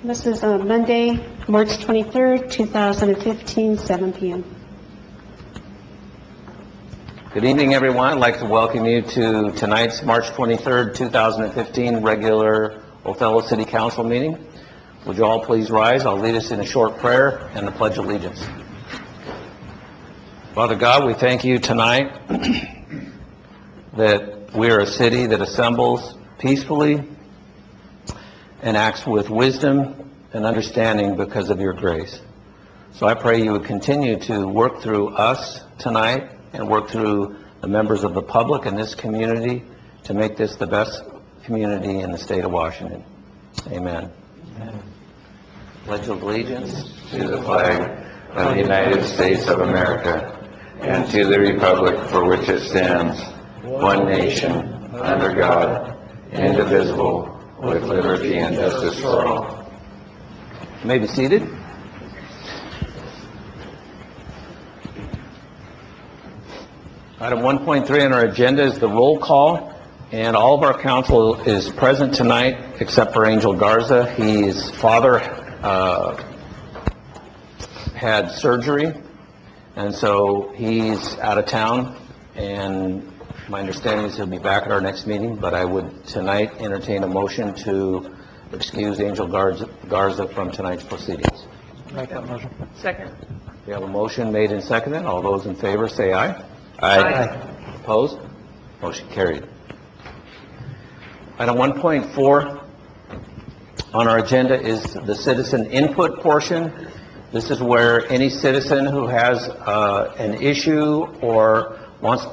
This is Monday, March 23rd, 2015, 7 p.m. Good evening, everyone. I'd like to welcome you to tonight's March 23rd, 2015 regular Othello City Council meeting. Would you all please rise? I'll lead us in a short prayer and the Pledge of Allegiance. Father God, we thank you tonight that we are a city that assembles peacefully and acts with wisdom and understanding because of your grace. So I pray you would continue to work through us tonight and work through the members of the public in this community to make this the best community in the state of Washington. Amen. Amen. Pledge of allegiance to the flag of the United States of America and to the republic for which it stands, one nation, under God, indivisible, with liberty and justice for all. You may be seated. Item 1.3 on our agenda is the roll call, and all of our council is present tonight except for Angel Garza. His father had surgery, and so he's out of town, and my understanding is he'll be back at our next meeting, but I would tonight entertain a motion to excuse Angel Garza from tonight's proceedings. Make that motion. Second. We have a motion made and seconded. All those in favor say aye. Aye. Opposed? Motion carried. Item 1.4 on our agenda is the citizen input portion. This is where any citizen who has an issue or wants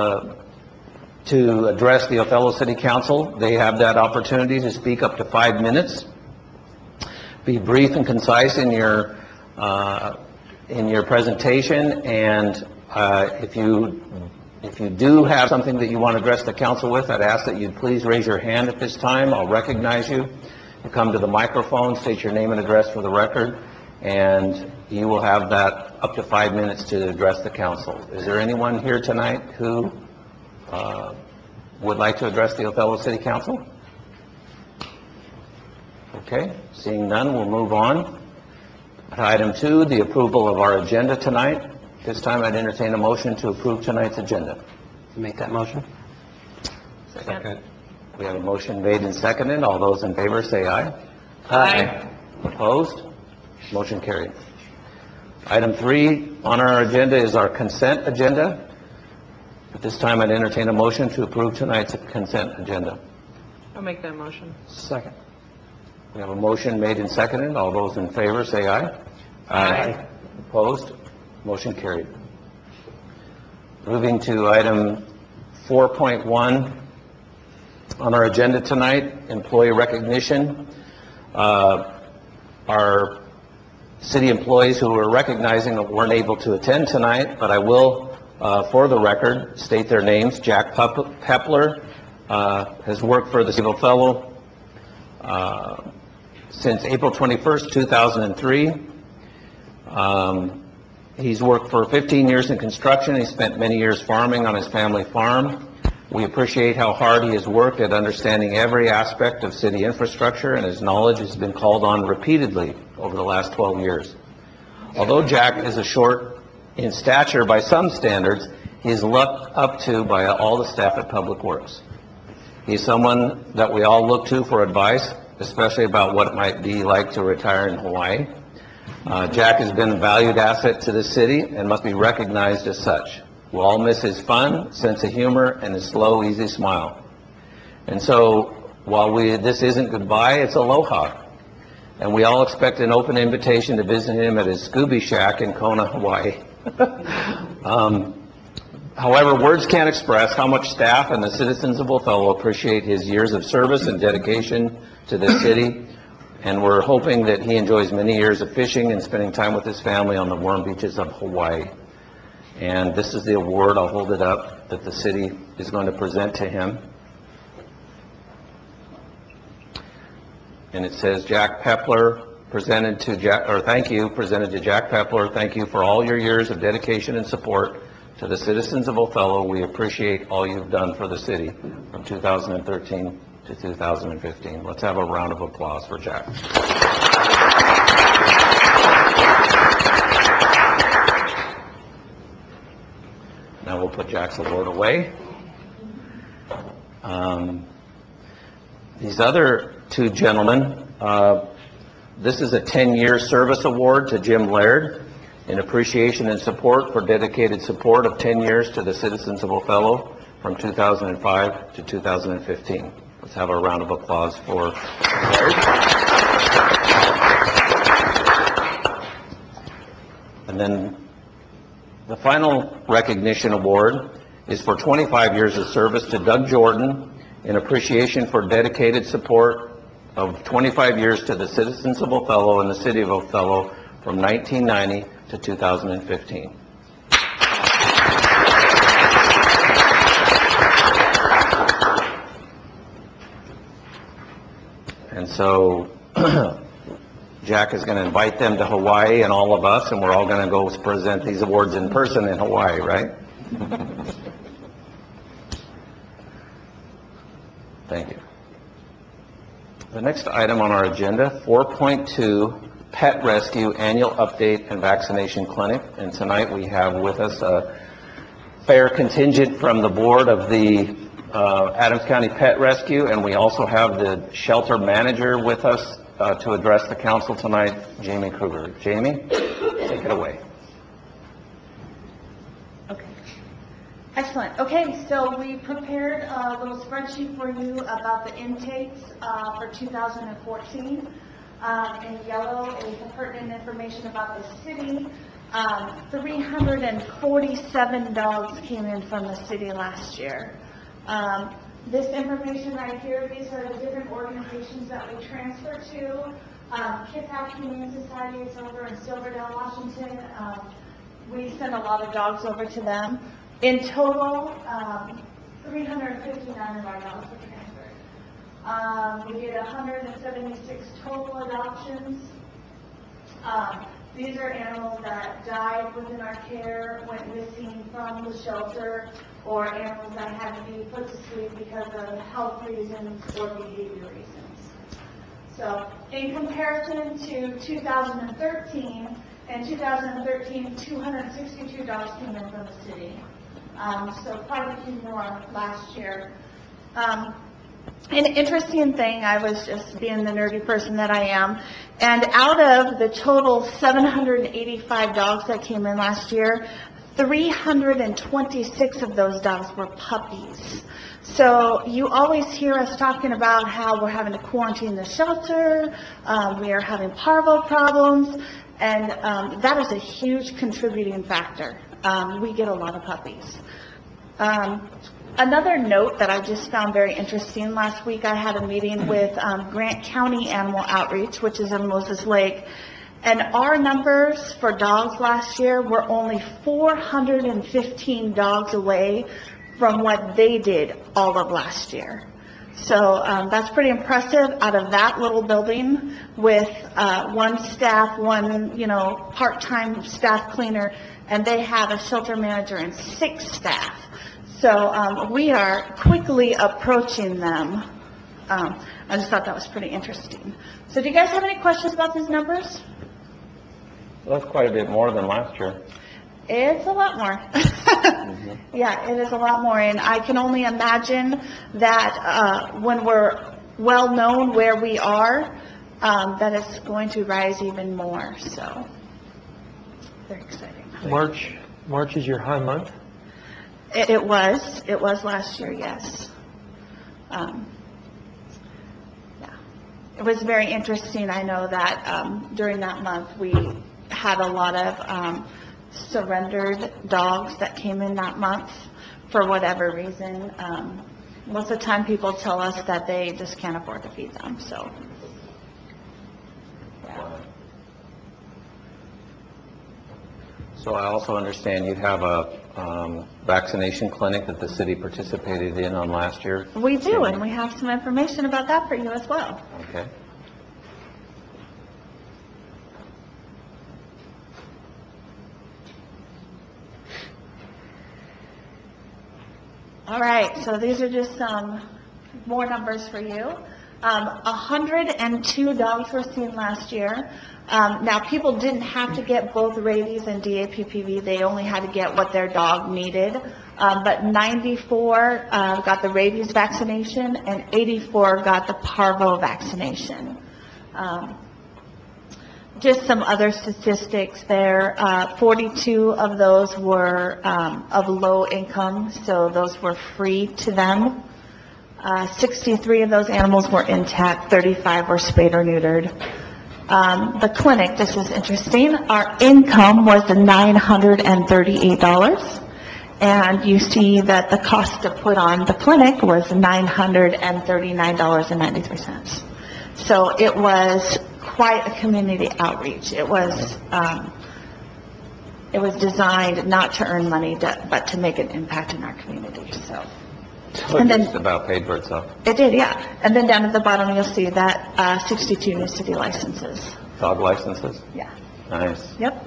to address the Othello City Council, they have that opportunity to speak up to 5 minutes. Be brief and concise in your presentation, and if you do have something that you want to address the council with, I'd ask that you please raise your hand at this time. I'll recognize you. You come to the microphone, state your name and address for the record, and you will have that up to 5 minutes to address the council. Is there anyone here tonight who would like to address the Othello City Council? Okay, seeing none, we'll move on. Item 2, the approval of our agenda tonight. This time I'd entertain a motion to approve tonight's agenda. Make that motion. Second. We have a motion made and seconded. All those in favor say aye. Aye. Opposed? Motion carried. Item 3 on our agenda is our consent agenda. At this time I'd entertain a motion to approve tonight's consent agenda. I'll make that motion. Second. We have a motion made and seconded. All those in favor say aye. Aye. Opposed? Motion carried. Moving to item 4.1 on our agenda tonight, employee recognition. Our city employees who we're recognizing weren't able to attend tonight, but I will, for the record, state their names. Jack Pepler has worked for the City of Othello since April 21st, 2003. He's worked for 15 years in construction. He spent many years farming on his family farm. We appreciate how hard he has worked at understanding every aspect of city infrastructure, and his knowledge has been called on repeatedly over the last 12 years. Although Jack is short in stature by some standards, he is looked up to by all the staff at Public Works. He's someone that we all look to for advice, especially about what it might be like to retire in Hawaii. Jack has been a valued asset to the city and must be recognized as such. We'll all miss his fun, sense of humor, and his slow, easy smile. And so, while this isn't goodbye, it's aloha. And we all expect an open invitation to visit him at his Scooby Shack in Kona, Hawaii. However, words can't express how much staff and the citizens of Othello appreciate his years of service and dedication to the city. And we're hoping that he enjoys many years of fishing and spending time with his family on the warm beaches of Hawaii. And this is the award, I'll hold it up, that the city is going to present to him. And it says, Jack Pepler, presented to Jack Pepler. Thank you for all your years of dedication and support to the citizens of Othello. We appreciate all you've done for the city from 2013 to 2015. Let's have a round of applause for Jack. Now we'll put Jack's award away. These other two gentlemen, this is a 10-year service award to Jim Laird in appreciation and support for dedicated support of 10 years to the Citizens of Othello from 2005 to 2015. Let's have a round of applause for Laird. And then the final recognition award is for 25 years of service to Doug Jordan in appreciation for dedicated support of 25 years to the Citizens of Othello and the City of Othello from 1990 to 2015. And so Jack is going to invite them to Hawaii and all of us, and we're all going to go present these awards in person in Hawaii, right? Thank you. The next item on our agenda, 4.2, Pet Rescue Annual Update and Vaccination Clinic. And tonight we have with us a fair contingent from the board of the Adams County Pet Rescue, and we also have the shelter manager with us to address the council tonight, Jamie Kruger. Jamie, take it away. Okay. Excellent. Okay, so we prepared a little spreadsheet for you about the intakes for 2014. In yellow is the pertinent information about the city. 347 dogs came in from the city last year. This information right here, these are the different organizations that we transfer to. Kitsap Humane Society is over in Silverdale, Washington. We send a lot of dogs over to them. In total, 359 of our dogs were transferred. We did 176 total adoptions. These are animals that died within our care, went missing from the shelter, or animals that had to be put to sleep because of health reasons or behavior reasons. So in comparison to 2013, in 2013, 262 dogs came in from the city. So quite a few more last year. An interesting thing, I was just being the nerdy person that I am, and out of the total 785 dogs that came in last year, 326 of those dogs were puppies. So you always hear us talking about how we're having to quarantine the shelter, we are having parvo problems, and that is a huge contributing factor. We get a lot of puppies. Another note that I just found very interesting, last week I had a meeting with Grant County Animal Outreach, which is in Moses Lake, and our numbers for dogs last year were only 415 dogs away from what they did all of last year. So that's pretty impressive out of that little building with one staff, one part-time staff cleaner, and they have a shelter manager and 6 staff. So we are quickly approaching them. I just thought that was pretty interesting. So do you guys have any questions about these numbers? Well, that's quite a bit more than last year. It's a lot more. Yeah, it is a lot more. And I can only imagine that when we're well known where we are, that it's going to rise even more. So very exciting. March is your high month? It was last year, yes. Yeah. It was very interesting. I know that during that month we had a lot of surrendered dogs that came in that month for whatever reason. Most of the time people tell us that they just can't afford to feed them, so yeah. So I also understand you have a vaccination clinic that the city participated in on last year. We do, and we have some information about that for you as well. Okay. All right, so these are just some more numbers for you. 102 dogs were seen last year. Now, people didn't have to get both rabies and DAPPV. They only had to get what their dog needed. But 94 got the rabies vaccination and 84 got the parvo vaccination. Just some other statistics there. 42 of those were of low income, so those were free to them. 63 of those animals were intact, 35 were spayed or neutered. The clinic, this is interesting, our income was $938, and you see that the cost to put on the clinic was $939.93. So it was quite a community outreach. It was designed not to earn money, but to make an impact in our community, so. And then, Just about paid for itself. it did, yeah. And then down at the bottom, you'll see that 62 new city licenses. Dog licenses? Yeah. Nice. Yep.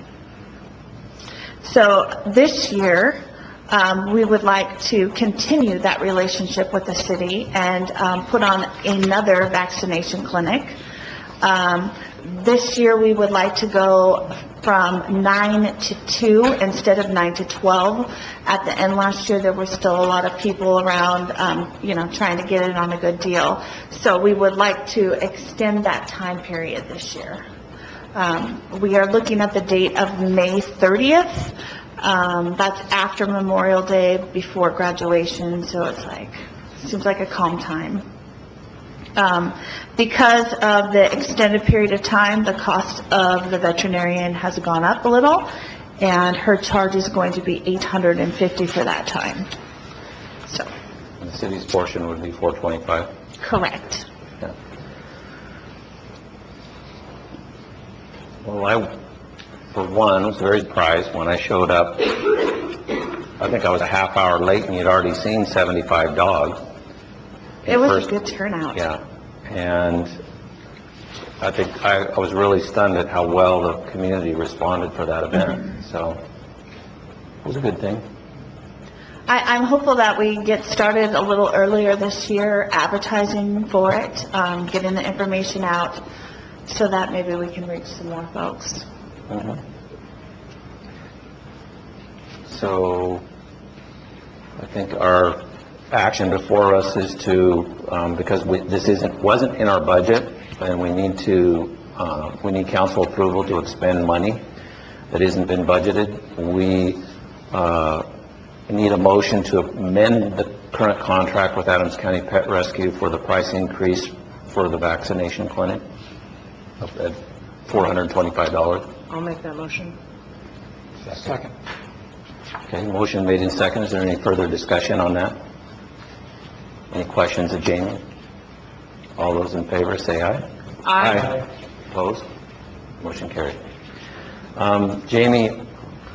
So this year, we would like to continue that relationship with the city and put on another vaccination clinic. This year, we would like to go from 9 to 2 instead of 9 to 12. At the end last year, there were still a lot of people around, trying to get in on a good deal. So we would like to extend that time period this year. We are looking at the date of May 30th. That's after Memorial Day, before graduation, so seems like a calm time. Because of the extended period of time, the cost of the veterinarian has gone up a little, and her charge is going to be $850 for that time. So, And the city's portion would be $425. correct. Yeah. Well, for one, was very surprised when I showed up. I think I was a half hour late, and you'd already seen 75 dogs. It was a good turnout. Yeah, and I think I was really stunned at how well the community responded for that event, so it was a good thing. I'm hopeful that we get started a little earlier this year advertising for it, getting the information out so that maybe we can reach some more folks. Mhm. So I think our action before us is to, because this wasn't in our budget, and we need council approval to expend money that hasn't been budgeted. We need a motion to amend the current contract with Adams County Pet Rescue for the price increase for the vaccination clinic of at $425. I'll make that motion. Second. Okay, motion made in second. Is there any further discussion on that? Any questions of Jamie? All those in favor say aye. Aye. Opposed? Motion carried. Jamie,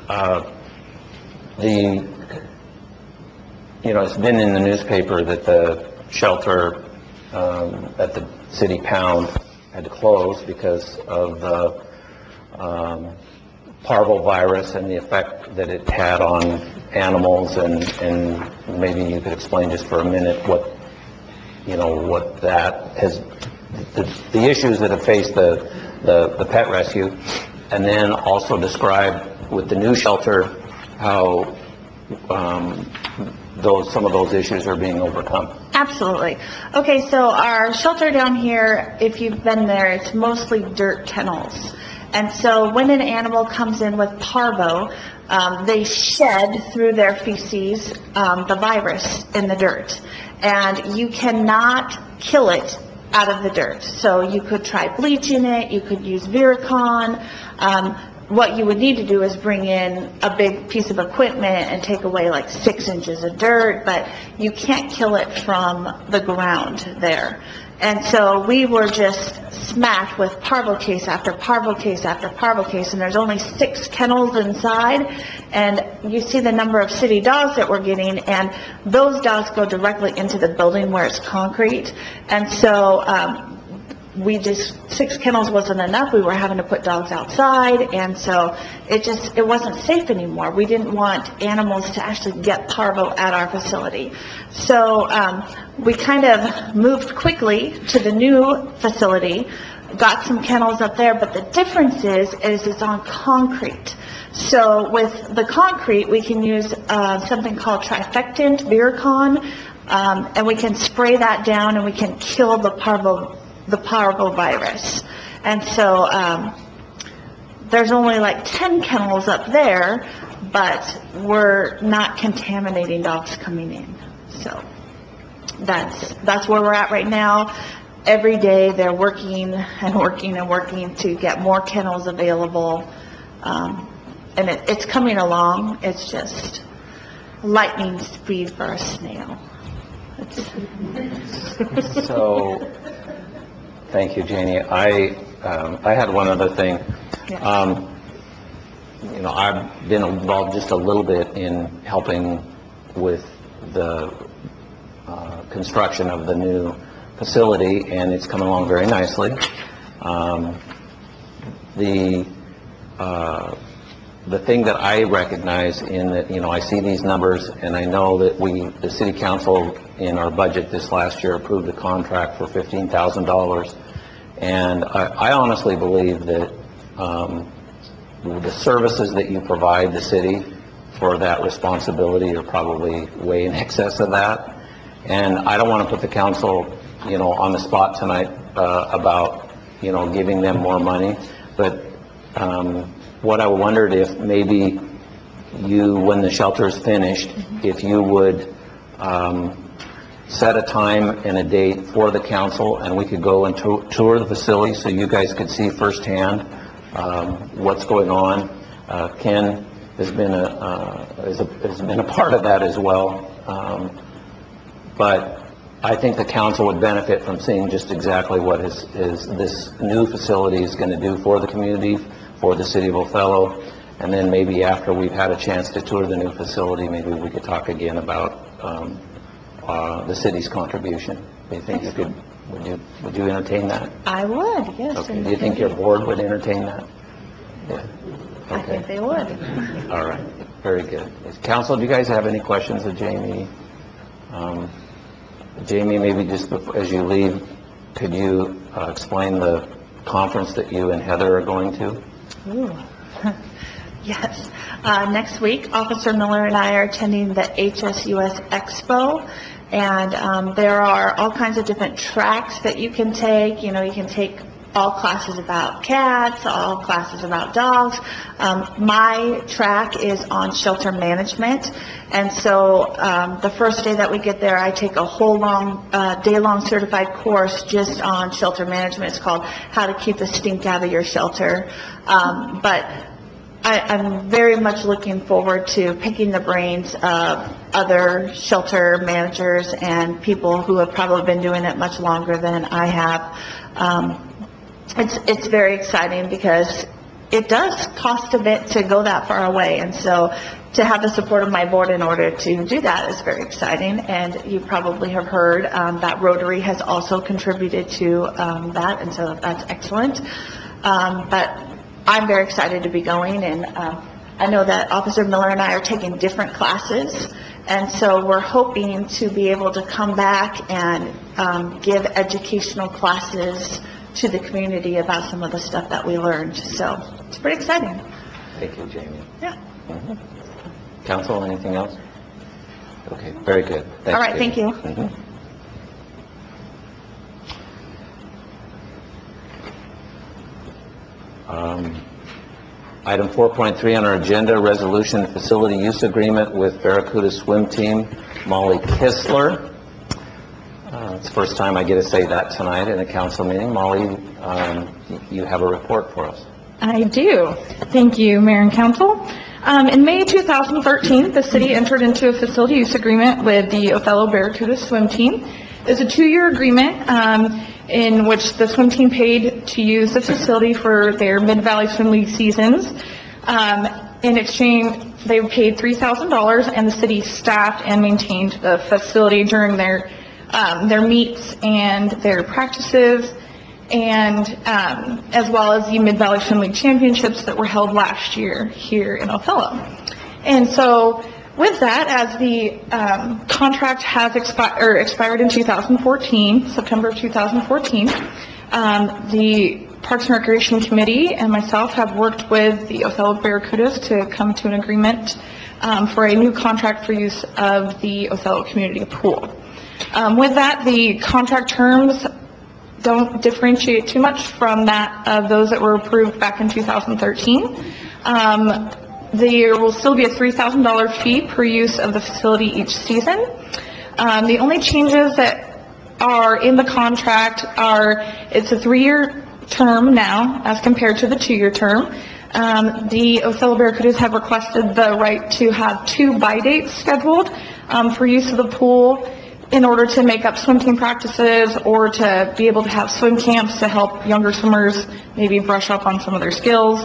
it's been in the newspaper that the shelter at the city pound had to close because of the parvovirus and the effect that it had on animals, and maybe you could explain just for a minute what that has, the issues that have faced the pet rescue, and then also describe with the new shelter how some of those issues are being overcome. Absolutely. Okay, so our shelter down here, if you've been there, it's mostly dirt kennels. And so when an animal comes in with parvo, they shed through their feces the virus in the dirt. And you cannot kill it out of the dirt. So you could try bleaching it, you could use Viricon. What you would need to do is bring in a big piece of equipment and take away like 6 inches of dirt, but you can't kill it from the ground there. And so we were just smacked with parvo case after parvo case after parvo case, and there's only 6 kennels inside, and you see the number of city dogs that we're getting, and those dogs go directly into the building where it's concrete. And so 6 kennels wasn't enough. We were having to put dogs outside, and so it wasn't safe anymore. We didn't want animals to actually get parvo at our facility. So we kind of moved quickly to the new facility, got some kennels up there, but the difference is it's on concrete. So with the concrete, we can use something called trifectant, Viricon, and we can spray that down and we can kill the parvovirus. And so there's only like 10 kennels up there, but we're not contaminating dogs coming in. So that's where we're at right now. Every day they're working and working and working to get more kennels available. And it's coming along. It's just lightning speed for a snail. So, thank you, Janie. I had one other thing. I've been involved just a little bit in helping with the construction of the new facility, and it's coming along very nicely. The thing that I recognize in that, I see these numbers, and I know that the city council in our budget this last year approved a contract for $15,000, and I honestly believe that the services that you provide the city for that responsibility are probably way in excess of that. And I don't want to put the council, on the spot tonight about, giving them more money, but what I wondered if maybe you, when the shelter is finished, if you would set a time and a date for the council, and we could go and tour the facility so you guys could see firsthand what's going on. Ken has been a part of that as well, but I think the council would benefit from seeing just exactly what this new facility is going to do for the community, for the city of Othello, and then maybe after we've had a chance to tour the new facility, maybe we could talk again about the city's contribution. Do you think you could? Would you entertain that? I would, yes. Okay. Do you think your board would entertain that? Yeah. Okay. I think they would. All right. Very good. Council, do you guys have any questions of Jamie? Jamie, maybe just before, as you leave, could you explain the conference that you and Heather are going to? Ooh. Yes. Next week, Officer Miller and I are attending the HSUS Expo, and there are all kinds of different tracks that you can take. You can take all classes about cats, all classes about dogs. My track is on shelter management, and so the first day that we get there, I take a whole day-long certified course just on shelter management. It's called How to Keep the Stink Out of Your Shelter. But I'm very much looking forward to picking the brains of other shelter managers and people who have probably been doing it much longer than I have. It's very exciting because it does cost a bit to go that far away, and so to have the support of my board in order to do that is very exciting. And you probably have heard that Rotary has also contributed to that, and so that's excellent. But I'm very excited to be going, and I know that Officer Miller and I are taking different classes, and so we're hoping to be able to come back and give educational classes to the community about some of the stuff that we learned. So it's pretty exciting. Thank you, Jamie. Yeah. Council, anything else? Okay, very good. Thanks, All right, Jamie. thank you. Item 4.3 on our agenda, resolution facility use agreement with Barracuda swim team, Molly Kistler. It's the first time I get to say that tonight in a council meeting. Molly, you have a report for us. I do. Thank you, Mayor and Council. In May 2013, the city entered into a facility use agreement with the Othello Barracuda swim team. It's a 2-year agreement in which the swim team paid to use the facility for their Mid-Valley Swim League seasons. In exchange, they paid $3,000, and the city staffed and maintained the facility during their meets and their practices. and as well as the Mid-Valley Swim League Championships that were held last year here in Othello. And so with that, as the contract has expired in 2014, September of 2014, the Parks and Recreation Committee and myself have worked with the Othello Barracudas to come to an agreement for a new contract for use of the Othello Community Pool. With that, the contract terms don't differentiate too much from that of those that were approved back in 2013. There will still be a $3,000 fee per use of the facility each season. The only changes that are in the contract are, it's a 3-year term now as compared to the 2-year term. The Othello Barracudas have requested the right to have 2 bye dates scheduled for use of the pool in order to make up swim team practices or to be able to have swim camps to help younger swimmers maybe brush up on some of their skills,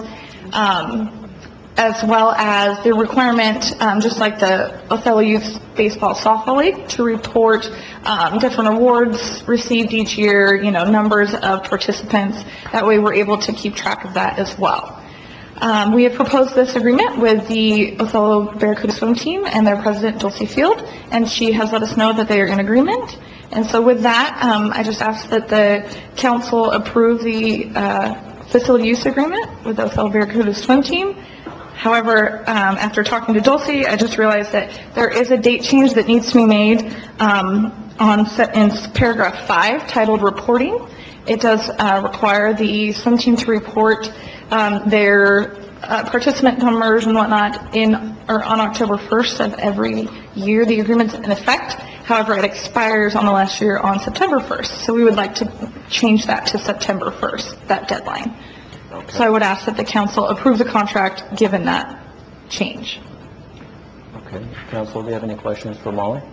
as well as the requirement, just like the Othello Youth Baseball Softball League, to report different awards received each year, numbers of participants. That way we're able to keep track of that as well. We have proposed this agreement with the Othello Barracuda swim team and their president, Dulcie Field, and she has let us know that they are in agreement. And so with that, I just ask that the council approve the facility use agreement with the Othello Barracuda swim team. However, after talking to Dulcie, I just realized that there is a date change that needs to be made in paragraph 5 titled reporting. It does require the swim team to report their participant numbers and whatnot on October 1st of every year. The agreement's in effect. However, it expires on the last year on September 1st. So we would like to change that to September 1st, that deadline. Okay. So I would ask that the council approve the contract given that change. Okay. Council, do you have any questions for Molly?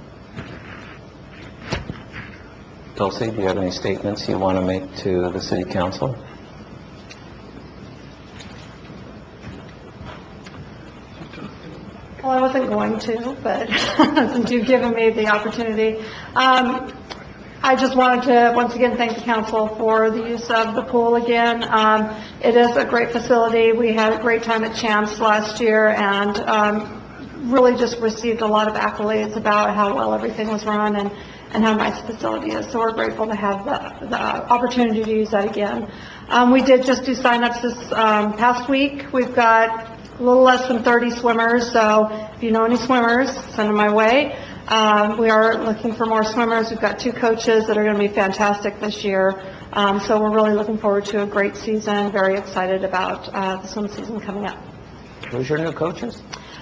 Dulcie, do you have any statements you want to make to the city council? Well, I wasn't going to, but since you've given me the opportunity, I just wanted to once again thank the council for the use of the pool again. It is a great facility. We had a great time at Champs last year and really just received a lot of accolades about how well everything was run and how nice the facility is. So we're grateful to have the opportunity to use that again. We did just do sign-ups this past week. We've got a little less than 30 swimmers, so if you know any swimmers, send them my way. We are looking for more swimmers. We've got 2 coaches that are going to be fantastic this year. So we're really looking forward to a great season, very excited about the swim season coming up. Who's your new coaches?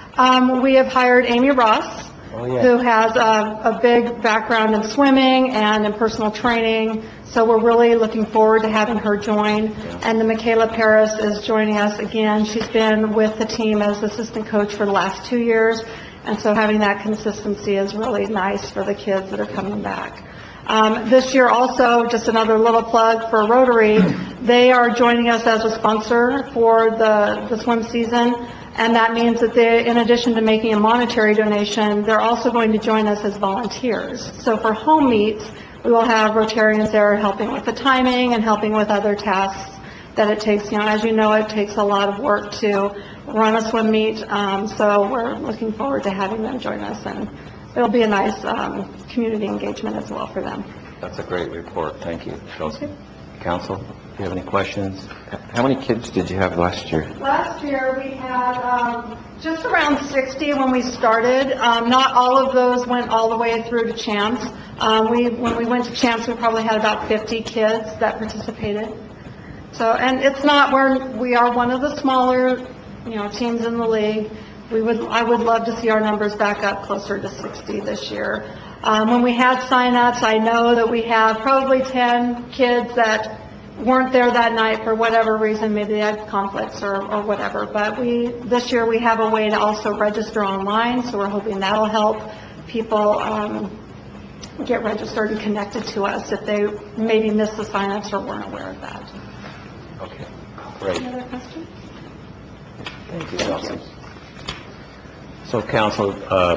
We have hired Amy Ross, who has a big background in swimming and in personal training. So we're really looking forward to having her join. And then Michaela Paris is joining us again. She's been with the team as assistant coach for the last 2 years. And so having that consistency is really nice for the kids that are coming back. This year also, just another little plug for Rotary, they are joining us as a sponsor for the swim season. And that means that they, in addition to making a monetary donation, they're also going to join us as volunteers. So for home meets, we will have Rotarians there helping with the timing and helping with other tasks that it takes. As you know, it takes a lot of work to run a swim meet. So we're looking forward to having them join us, and it'll be a nice community engagement as well for them. That's a great report. Thank you, Dulcie. Council, do you have any questions? How many kids did you have last year? Last year, we had just around 60 when we started. Not all of those went all the way through to Champs. When we went to Champs, we probably had about 50 kids that participated. So, and it's not, we are one of the smaller, teams in the league. I would love to see our numbers back up closer to 60 this year. When we had sign-ups, I know that we have probably 10 kids that weren't there that night for whatever reason, maybe they had conflicts or whatever. But this year we have a way to also register online, so we're hoping that'll help people get registered and connected to us if they maybe missed the sign-ups or weren't aware of that. Okay, great. Any other questions? Thank you, Dulcie. So, Council,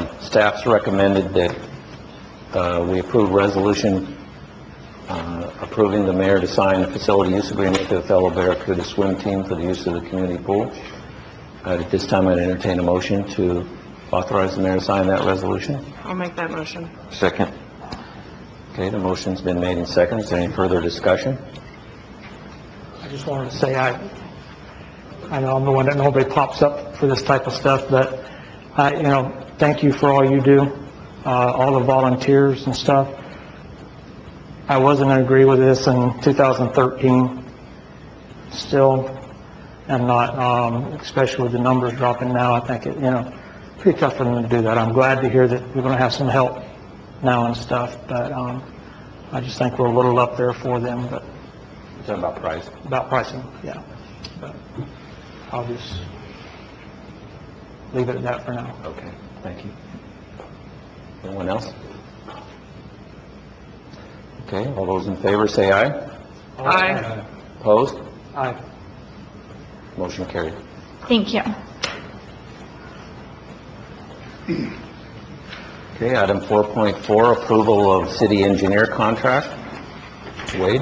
staff's recommended that we approve resolution approving approving the mayor to sign the facility use agreement with the Othello Barracuda swim team for the use of the community pool. At this time, I'd entertain a motion to authorize the mayor to sign that resolution. I'll make that motion. Second. Okay, the motion's been made and seconded. Is there any further discussion? I just wanted to say, I know I'm the one that nobody pops up for this type of stuff, but thank you for all you do, all the volunteers and stuff. I wasn't going to agree with this in 2013. Still am not, especially with the numbers dropping now. I think pretty tough for them to do that. I'm glad to hear that we're going to have some help now and stuff, but I just think we're a little up there for them. But You're talking about price. about pricing, yeah. But I'll just leave it at that for now. Okay, thank you. Anyone else? Okay, all those in favor say aye. Aye. Opposed? Aye. Motion carried. Thank you. Okay, item 4.4, approval of city engineer contract. Wade?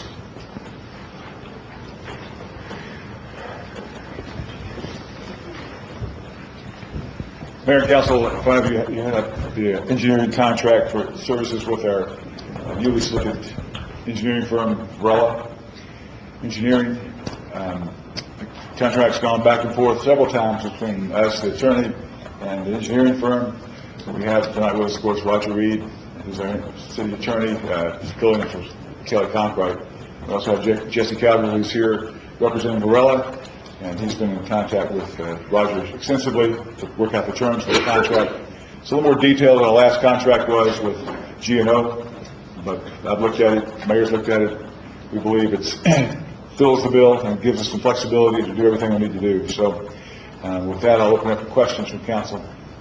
Mayor and Council, in front of you, you have the engineering contract for services with our newly selected engineering firm, Varela Engineering. The contract's gone back and forth several times between us, the attorney, and the engineering firm. We have tonight with us, of course, Roger Reed, who's our city attorney, filling in for Kelly Conkright. We also have Jesse Calvin, who's here representing Varela, and he's been in contact with Roger extensively to work out the terms of the contract. It's a little more detailed than the last contract was with G&O, but I've looked at it, the mayor's looked at it. We believe it fills the bill and gives us some flexibility to do everything we need to do. So with that, I'll open up for questions from council.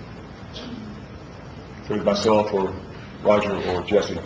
Either myself or Roger or Jesse.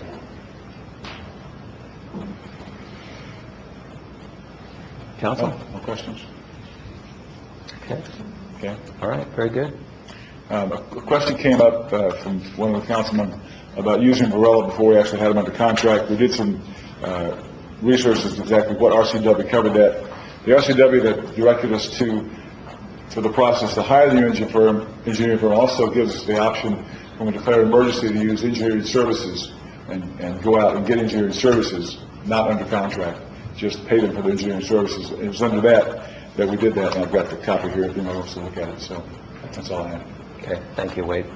Council? No questions? Okay. Okay. All right, very good. A question came up from one of the councilmen about using Varela before we actually had him under contract. We did some research as to exactly what RCW covered that. The RCW that directed us for the process to hire the engineering firm also gives us the option when we declare an emergency to use engineering services and go out and get engineering services, not under contract, just pay them for the engineering services. It was under that we did that, and I've got the copy here if anyone wants to look at it. So that's all I have. Okay, thank you, Wade.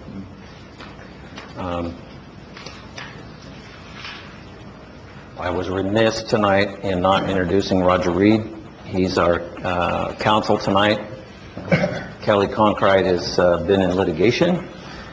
I was remiss tonight in not introducing Roger Reed. He's our counsel tonight. Kelly Conkright has been in litigation.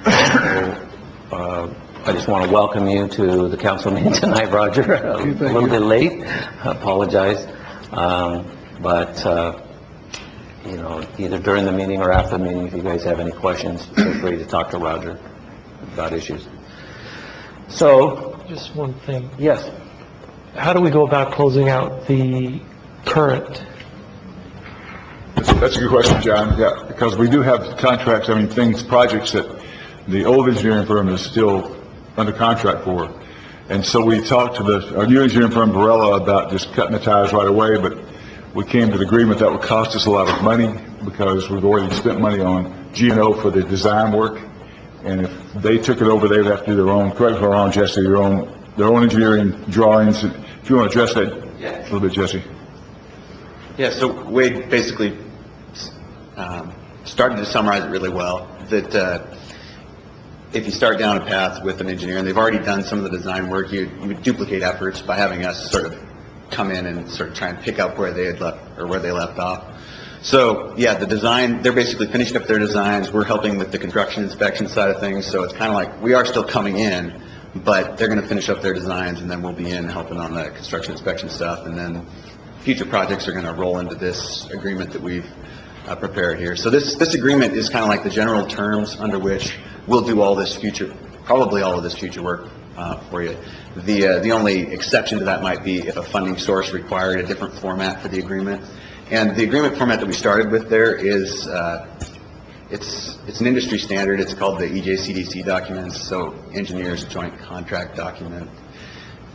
So, I just want to welcome you to the council meeting tonight, Roger. A little bit late. I apologize. But either during the meeting or after the meeting, if you guys have any questions, feel free to talk to Roger about issues. So, Just one thing. yes. How do we go about closing out the current? That's a good question, John. Yeah, because we do have contracts, projects that the old engineering firm is still under contract for. And so we talked to our new engineering firm, Varela, about just cutting the ties right away, but we came to the agreement that would cost us a lot of money because we've already spent money on G&O for the design work. And if they took it over, they would have to do their own, correct me if I'm wrong, Jesse, their own engineering drawings. If you want to address that a little bit, Jesse. Yeah, so Wade basically started to summarize it really well, that if you start down a path with an engineer, and they've already done some of the design work, you would duplicate efforts by having us sort of come in and sort of try and pick up where they had left, or where they left off. So, yeah, the design, they're basically finished up their designs. We're helping with the construction inspection side of things, so it's kind of like we are still coming in, but they're going to finish up their designs, and then we'll be in helping on the construction inspection stuff, and then future projects are going to roll into this agreement that we've prepared here. So this agreement is kind of like the general terms under which we'll do probably all of this future work for you. The only exception to that might be if a funding source required a different format for the agreement. And the agreement format that we started with there is, it's an industry standard. It's called the EJCDC documents, so Engineers Joint Contract Document.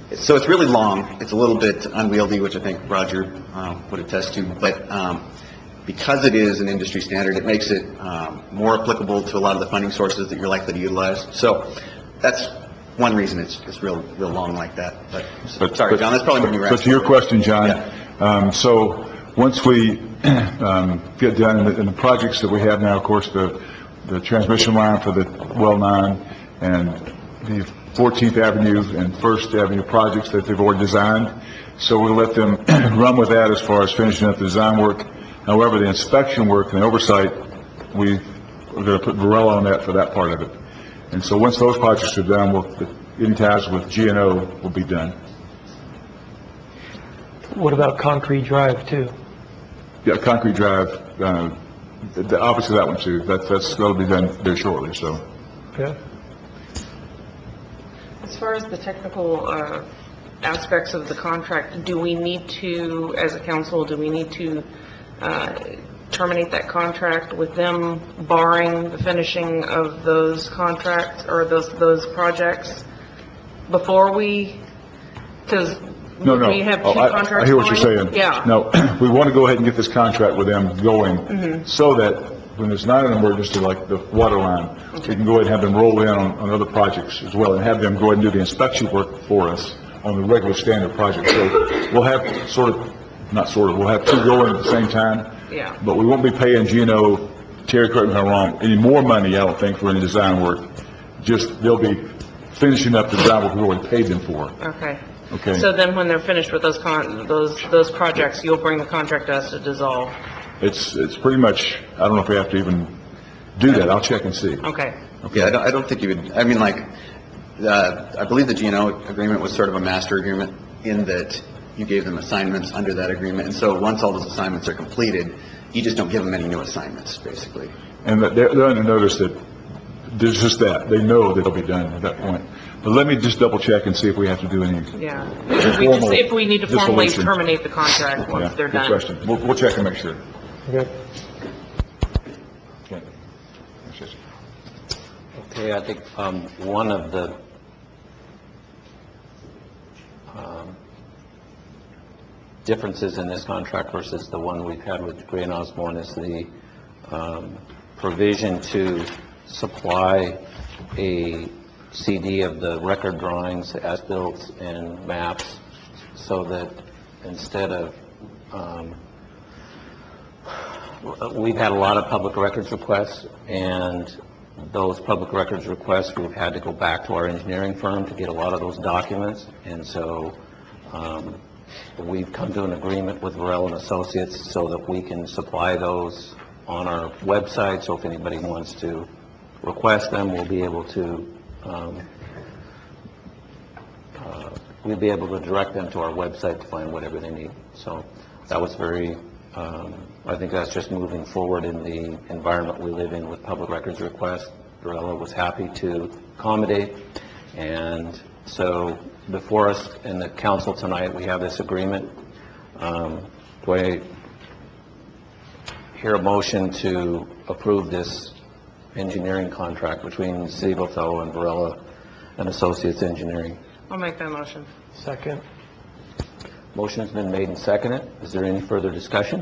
So it's really long. It's a little bit unwieldy, which I think Roger would attest to. But because it is an industry standard, it makes it more applicable to a lot of the funding sources that you're likely to utilize. So that's one reason it's real long like that. But sorry, John, that's probably what you were asking. But to your question, John, Yeah. so once we get done in the projects that we have now, of course, the transmission line for the Well 9 and the 14th Avenue and 1st Avenue projects that they've already designed. So we'll let them run with that as far as finishing up the design work. However, the inspection work and the oversight, we're going to put Varela on that for that part of it. And so once those projects are done, any tasks with GNO will be done. What about Concrete Drive, too? Yeah, Concrete Drive, obviously that one too. That'll be done very shortly, so. Okay. As far as the technical aspects of the contract, do we need to, as a council, do we need to terminate that contract with them barring the finishing of those contracts or those projects before we, because No. we have two contracts I hear what you're going? saying. Yeah. No, we want to go ahead and get this contract with them going so that when there's not an emergency like the water line, we can go ahead and have them roll in on other projects as well and have them go ahead and do the inspection work for us on the regular standard project. So we'll have we'll have two going at the same time. Yeah. But we won't be paying GNO, Terry, correct me if I'm wrong, any more money, I don't think, for any design work. Just, they'll be finishing up the design work we already paid them for. Okay. Okay? So then when they're finished with those projects, you'll bring the contract to us to dissolve? It's pretty much, I don't know if we have to even do that. I'll check and see. Okay. Yeah, I don't think you would, I mean, like, I believe the GNO agreement was sort of a master agreement in that you gave them assignments under that agreement, and so once all those assignments are completed, you just don't give them any new assignments, basically. And they're going to notice that there's just that. They know that it'll be done at that point. But let me just double check and see if we have to do any. Yeah. formal If we need to formally dissolution. terminate the contract once they're Good done. question. We'll check and make sure. Okay. Okay. That's just- Okay, I think one of the differences in this contract versus the one we've had with Gray and Osborne is the provision to supply a CD of the record drawings, as-built, and maps, so that instead of we've had a lot of public records requests, and those public records requests, we've had to go back to our engineering firm to get a lot of those documents, and so we've come to an agreement with Varela and Associates so that we can supply those on our website, so if anybody wants to request them, we'll be able to direct them to our website to find whatever they need. So that was very, I think that's just moving forward in the environment we live in with public records requests. Varela was happy to accommodate, and so before us in the council tonight, we have this agreement. Do I hear a motion to approve this engineering contract between the City of Othello and Varela and Associates Engineering? I'll make that motion. Second. Motion's been made and seconded. Is there any further discussion?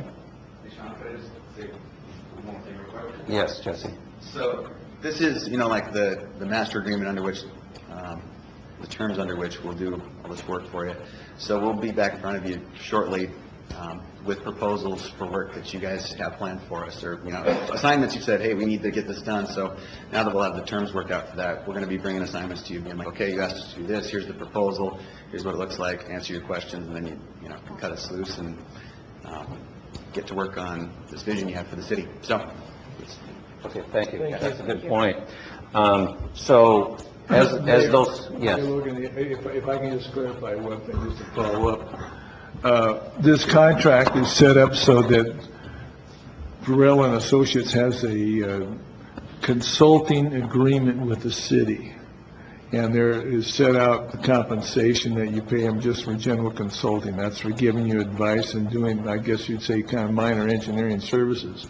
Yes, Jesse. So this is, like the master agreement under which, the terms under which we'll do all this work for you. So we'll be back in front of you shortly with proposals for work that you guys have planned for us, or, assignments you said, hey, we need to get this done. So now that we'll have the terms worked out for that, we're going to be bringing assignments to you, being like, okay, you asked us to do this, here's the proposal, here's what it looks like, answer your questions, and then you can cut us loose and get to work on this vision you have for the city. So, Okay, thank you. That's a good point. So, as those, yes. If I can just clarify one thing, just to follow up. This contract is set up so that Varela and Associates has a consulting agreement with the city. And there is set out the compensation that you pay them just for general consulting. That's for giving you advice and doing, I guess you'd say, kind of minor engineering services.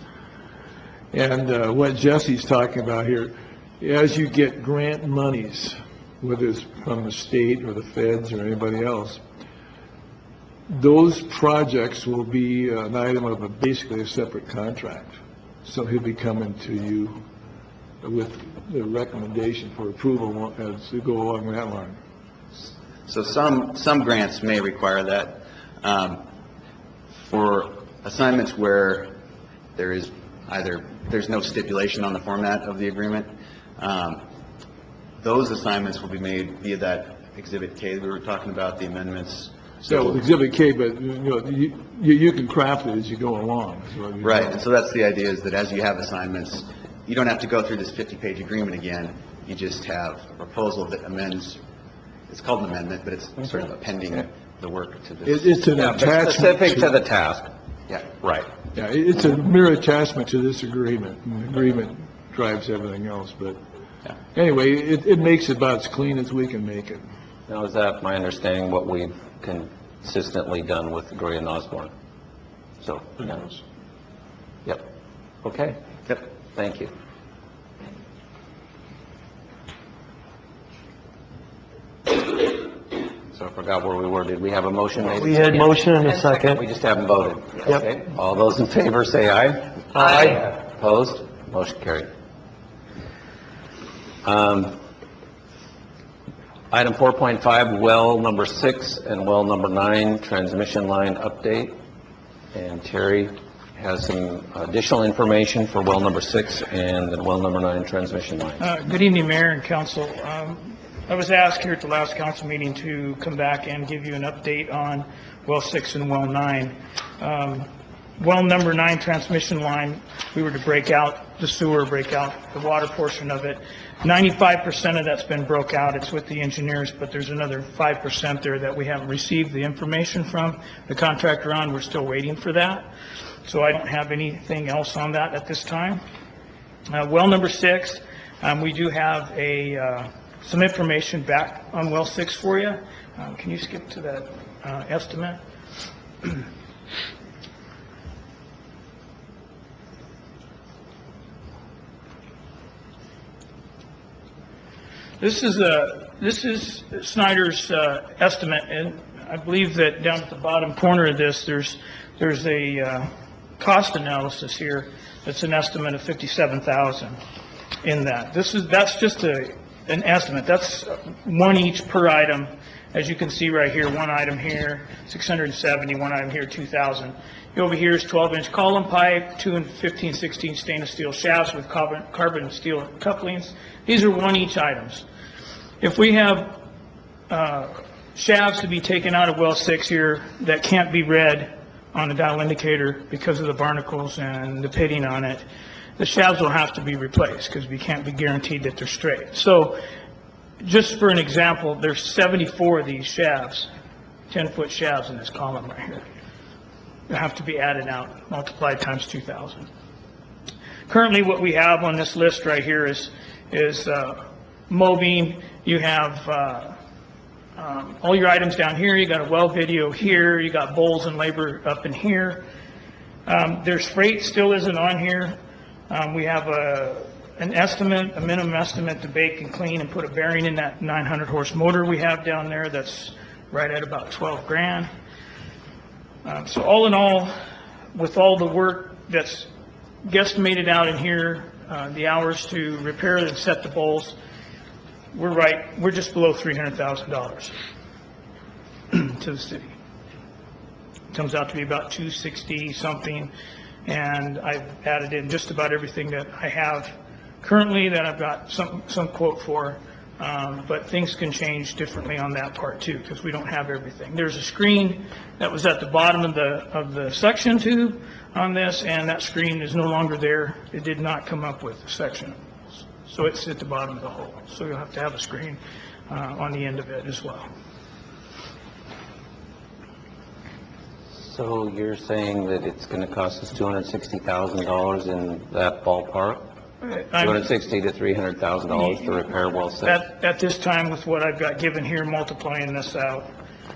And what Jesse's talking about here, as you get grant monies, whether it's from the state or the feds or anybody else, those projects will be an item of basically a separate contract. So he'll be coming to you with the recommendation for approval as we go along that line. So some grants may require that. For assignments where there's no stipulation on the format of the agreement, those assignments will be made via that Exhibit K that we were talking about, the amendments. So Exhibit K, but you can craft it as you go along. Right, and so that's the idea, is that as you have assignments, you don't have to go through this 50-page agreement again. You just have a proposal that amends. It's called an amendment, but it's sort of appending the work to this. It's an attachment. Specific to the task. Yeah. Right. Yeah, it's a mere attachment to this agreement, and the agreement drives everything else, but anyway, it makes it about as clean as we can make it. Now, is that my understanding what we've consistently done with Gray and Osborne? So, yeah. Yep. Okay. Yep. Thank you. So I forgot where we were. Did we have a motion made? We had motion and a second. We just haven't voted. Yep. Okay. All those in favor say aye. Aye. Opposed? Motion carried. Item 4.5, well number 6 and well number 9, transmission line update. And Terry has some additional information for well number 6 and the well number 9 transmission line. Good evening, Mayor and Council. I was asked here at the last council meeting to come back and give you an update on well 6 and well 9. Well number 9 transmission line, we were to break out the sewer, break out the water portion of it. 95% of that's been broke out. It's with the engineers, but there's another 5% there that we haven't received the information from the contractor on. We're still waiting for that. So I don't have anything else on that at this time. Well number 6, we do have some information back on well 6 for you. Can you skip to that estimate? This is Snyder's estimate, and I believe that down at the bottom corner of this, there's a cost analysis here. That's an estimate of $57,000 in that. That's just an estimate. That's one each per item. As you can see right here, one item here, $670, one item here, $2,000. Over here is 12-inch column pipe, 2 and 15/16 stainless steel shafts with carbon steel couplings. These are one each items. If we have shafts to be taken out of well 6 here that can't be read on the dial indicator because of the barnacles and the pitting on it, the shafts will have to be replaced because we can't be guaranteed that they're straight. So just for an example, there's 74 of these shafts, 10-foot shafts in this column right here. They have to be added out, multiplied times 2,000. Currently, what we have on this list right here is mobbing. You have all your items down here. You got a well video here. You got bowls and labor up in here. There's freight still isn't on here. We have an estimate, a minimum estimate to bake and clean and put a bearing in that 900 horse motor we have down there. That's right at about 12 grand. So all in all, with all the work that's guesstimated out in here, the hours to repair and set the bowls, we're just below $300,000 to the city. It comes out to be about 260 something, and I've added in just about everything that I have currently that I've got some quote for, but things can change differently on that part too, because we don't have everything. There's a screen that was at the bottom of the suction tube on this, and that screen is no longer there. It did not come up with the section, so it's at the bottom of the hole. So you'll have to have a screen on the end of it as well. So you're saying that it's going to cost us $260,000 in that ballpark? $260,000 to $300,000 to repair well 6? At this time, with what I've got given here, multiplying this out,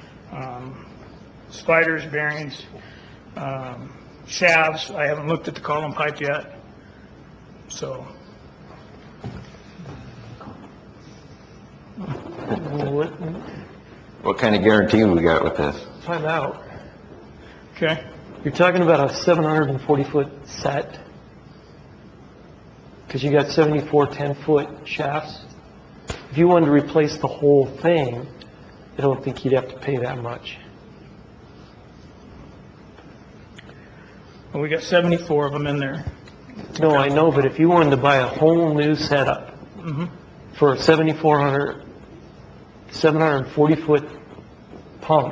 spiders, bearings, shafts, I haven't looked at the column pipe yet, so. What, What kind of guarantee we got with this? time out. Okay? You're talking about a 740-foot set? Because you got 74 10-foot shafts? If you wanted to replace the whole thing, I don't think you'd have to pay that much. Well, we got 74 of them in there. No, I know, but if you wanted to buy a whole new setup for a 740-foot pump,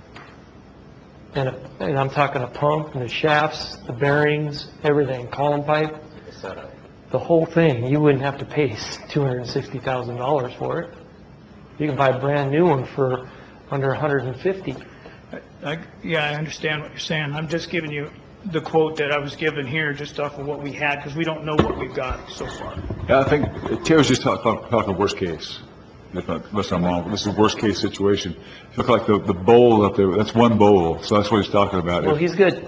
and I'm talking a pump and the shafts, the bearings, everything, column pipe, the whole thing, you wouldn't have to pay $260,000 for it. You can buy a brand new one for under $150,000. Yeah, I understand what you're saying. I'm just giving you the quote that I was given here just off of what we had, because we don't know what we've got so far. Yeah, I think Terry's just talking worst case. Unless I'm wrong, this is a worst case situation. Look like the bowl up there, that's one bowl, so that's what he's talking about. Well, he's got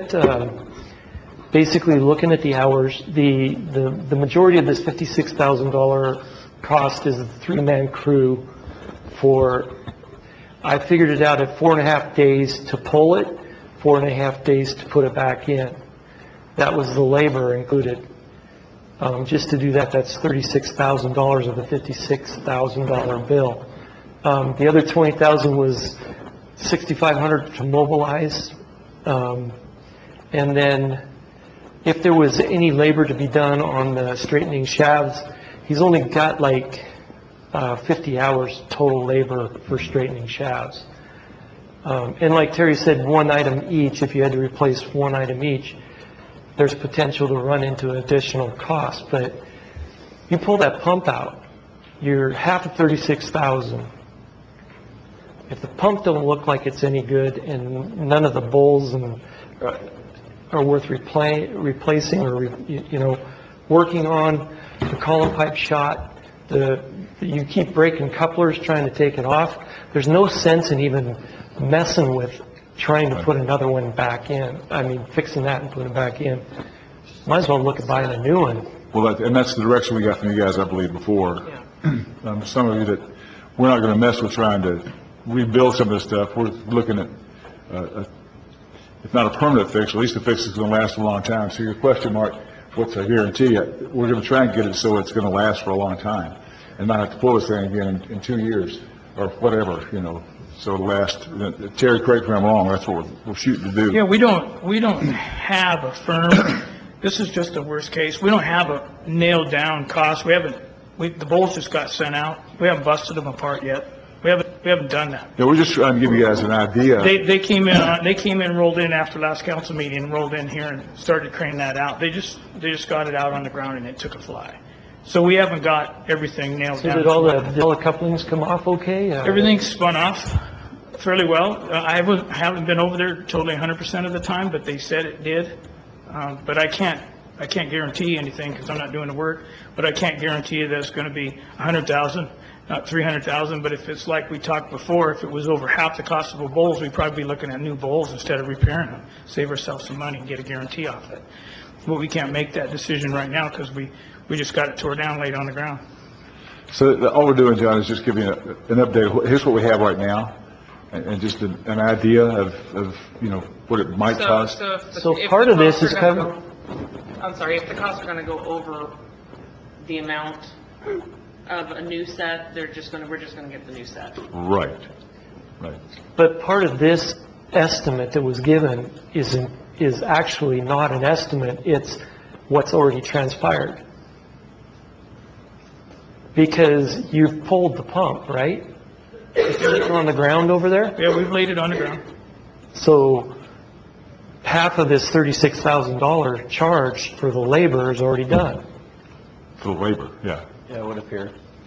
basically looking at the hours, the majority of this $56,000 cost is a 3-man crew for, I figured it out at 4.5 days to pull it, 4.5 days to put it back in. That was the labor included. Just to do that, that's $36,000 of a $56,000 bill. The other $20,000 was $6,500 to mobilize. And then if there was any labor to be done on the straightening shafts, he's only got like 50 hours total labor for straightening shafts. And like Terry said, one item each, if you had to replace one item each, there's potential to run into additional cost. But you pull that pump out, you're half of $36,000. If the pump don't look like it's any good and none of the bowls are worth replacing or working on, the column pipe shot, you keep breaking couplers trying to take it off, there's no sense in even messing with trying to put another one back in. I mean, fixing that and putting it back in. Might as well look at buying a new one. Well, and that's the direction we got from you guys, I believe, before. Some of you that we're not going to mess with trying to rebuild some of this stuff. We're looking at, if not a permanent fix, at least a fix that's going to last a long time. So your question, Mark, what's a guarantee? We're going to try and get it so it's going to last for a long time and not have to pull this thing again in 2 years or whatever, So it'll last. Terry, correct me if I'm wrong. That's what we're shooting to do. Yeah, we don't have a firm. This is just a worst case. We don't have a nailed down cost. The bowls just got sent out. We haven't busted them apart yet. We haven't done that. Yeah, we're just trying to give you guys an idea. They came in, rolled in after last council meeting, rolled in here and started craning that out. They just got it out on the ground and it took a fly. So we haven't got everything nailed So down. did all the couplings come off okay? Everything's spun off fairly well. I haven't been over there totally 100% of the time, but they said it did. But I can't guarantee anything because I'm not doing the work. But I can't guarantee you that it's going to be $100,000, not $300,000. But if it's like we talked before, if it was over half the cost of the bowls, we'd probably be looking at new bowls instead of repairing them. Save ourselves some money and get a guarantee off it. But we can't make that decision right now because we just got it tore down, laid on the ground. So all we're doing, John, is just giving you an update. Here's what we have right now, and just an idea of what it might cost. So part of this is covered. I'm sorry, if the costs are going to go over the amount of a new set, we're just going to get the new set. Right. But part of this estimate that was given is actually not an estimate. It's what's already transpired. Because you've pulled the pump, right? It's on the ground over there? Yeah, we've laid it on the ground. So half of this $36,000 charge for the labor is already done. For the labor, yeah. Yeah, it would appear.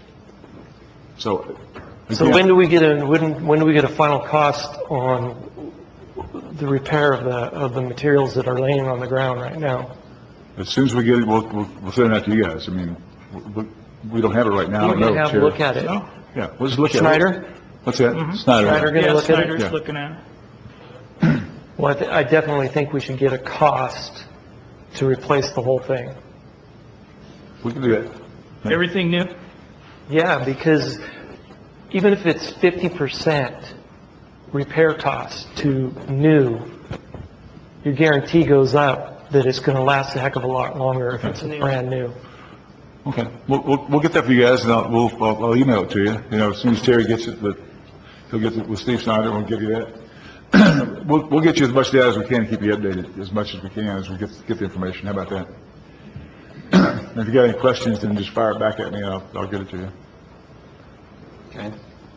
So when do we get a final cost on the repair of the materials that are laying on the ground right now? As soon as we get it, we'll send it out to you guys. I mean, we don't have it right now. You can have a look at it. Yeah, we'll just look at it. Schneider? What's that? Schneider going to look at it? Snyder's looking at it. Well, I definitely think we should get a cost to replace the whole thing. We can do that. Everything new? Yeah, because even if it's 50% repair cost to new, your guarantee goes up that it's going to last a heck of a lot longer if it's brand new. Okay, we'll get that for you guys, and I'll email it to you. You know, as soon as Terry gets it, but he'll get it with Steve Snyder, and we'll give you that. We'll get you as much data as we can, keep you updated as much as we can as we get the information. How about that? And if you got any questions, then just fire it back at me, and I'll get it to you. Okay.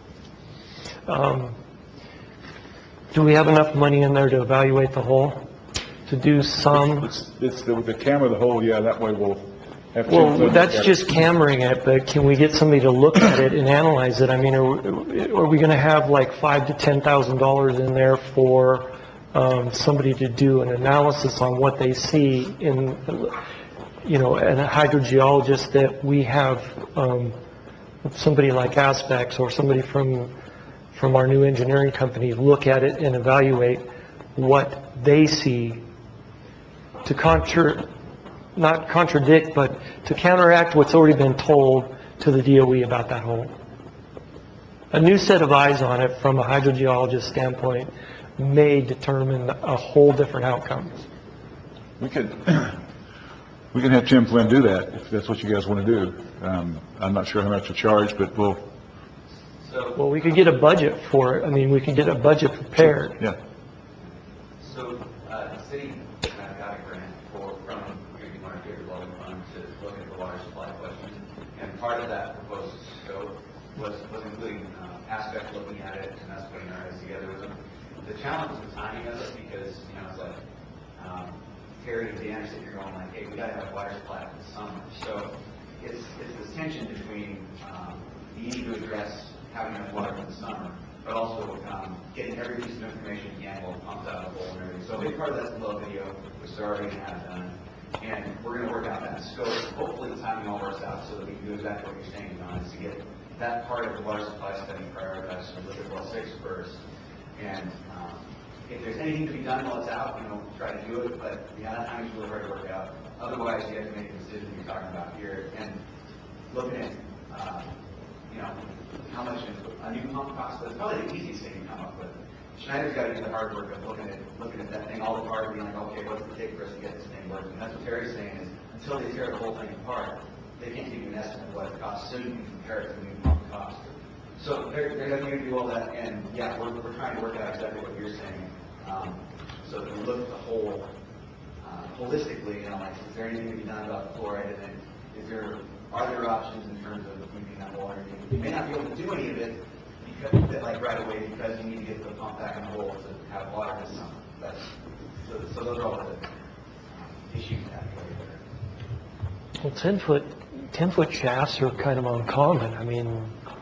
Do we have enough money in there to evaluate the hole? To do some? It's the camera, the hole, yeah, that way we'll have. Well, that's just cameraing it, but can we get somebody to look at it and analyze it? I mean, are we going to have like $5,000 to $10,000 in there for somebody to do an analysis on what they see in, you know, and a hydrogeologist that we have, somebody like Aspex or somebody from our new engineering company look at it and evaluate what they see to not contradict, but to counteract what's already been told to the DOE about that hole. A new set of eyes on it from a hydrogeologist standpoint may determine a whole different outcome. We can have Tim Flynn do that if that's what you guys want to do. I'm not sure how much to charge, but Well, we could get a budget for it. I mean, we could get a budget prepared. Yeah. So, the city got a grant from Community Market Revolving Fund to look at the water supply question, and part of that proposed scope was including Aspect looking at it and us putting our heads together with them. The challenge is the timing of it because, you know, it's like Terry and Dan are sitting here going like, hey, we got to have a water supply for the summer. So it's this tension between the need to address having enough water for the summer, but also getting every piece of information you can while it pumps out of the hole and everything. So a big part of that's the low video, which they're already going to have done. And we're going to work out that scope. Hopefully the timing all works out so that we can do exactly what you're saying, Don, is to get that part of the water supply study prioritized. So look at well 6 first. And if there's anything to be done while it's out, you know, try to do it. But yeah, that timing's really hard to work out. Otherwise, you have to make the decision you're talking about here. And looking at, you know, how much a new pump costs, but it's probably the easiest thing to come up with. Schneider's got to do the hard work of looking at that thing all apart and being like, okay, what's it take for us to get this thing working? And that's what Terry's saying is, until they tear the whole thing apart, they can't give you an estimate of what it costs, so you can compare it to the new pump cost. So they're going to do all that, and yeah, we're trying to work out exactly what you're saying, so that we look at the whole holistically, you know, like, is there anything to be done about the fluoride, and then are there options in terms of keeping that water? You may not be able to do any of it because, like right away, because you need to get the pump back in the hole to have water this summer. So those are all the issues that play there. Well, 10-foot shafts are kind of uncommon. I mean,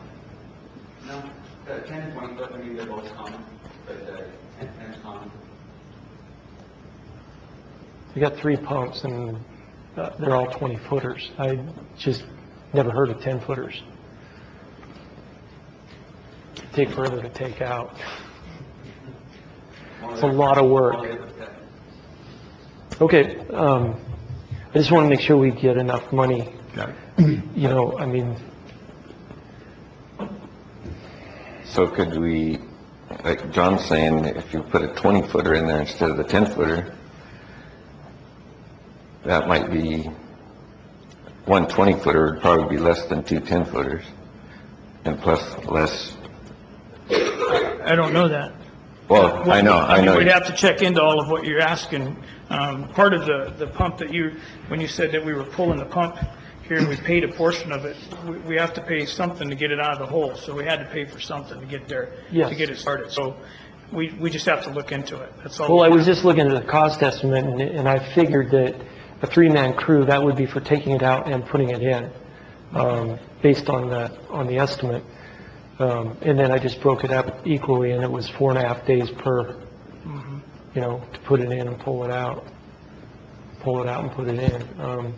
no, 10 and 20 foot. I mean, they're both common, but 10 is common. you got 3 pumps and they're all 20-footers. I just never heard of 10-footers. Take forever to take out. It's a lot of work. Okay, I just want to make sure we get enough money. You know, I mean. So could we, like John's saying, if you put a 20-footer in there instead of the 10-footer, that might be, one 20-footer would probably be less than 2 10-footers, and plus less. I don't know that. Well, I know. We'd have to check into all of what you're asking. Part of the pump that when you said that we were pulling the pump here and we paid a portion of it, we have to pay something to get it out of the hole. So we had to pay for something to get there, Yes. to get it started. So we just have to look into it. That's all. Well, I was just looking at the cost estimate, and I figured that a 3-man crew, that would be for taking it out and putting it in, based on the estimate. And then I just broke it up equally, and it was 4.5 days per, you know, to put it in and pull it out and put it in.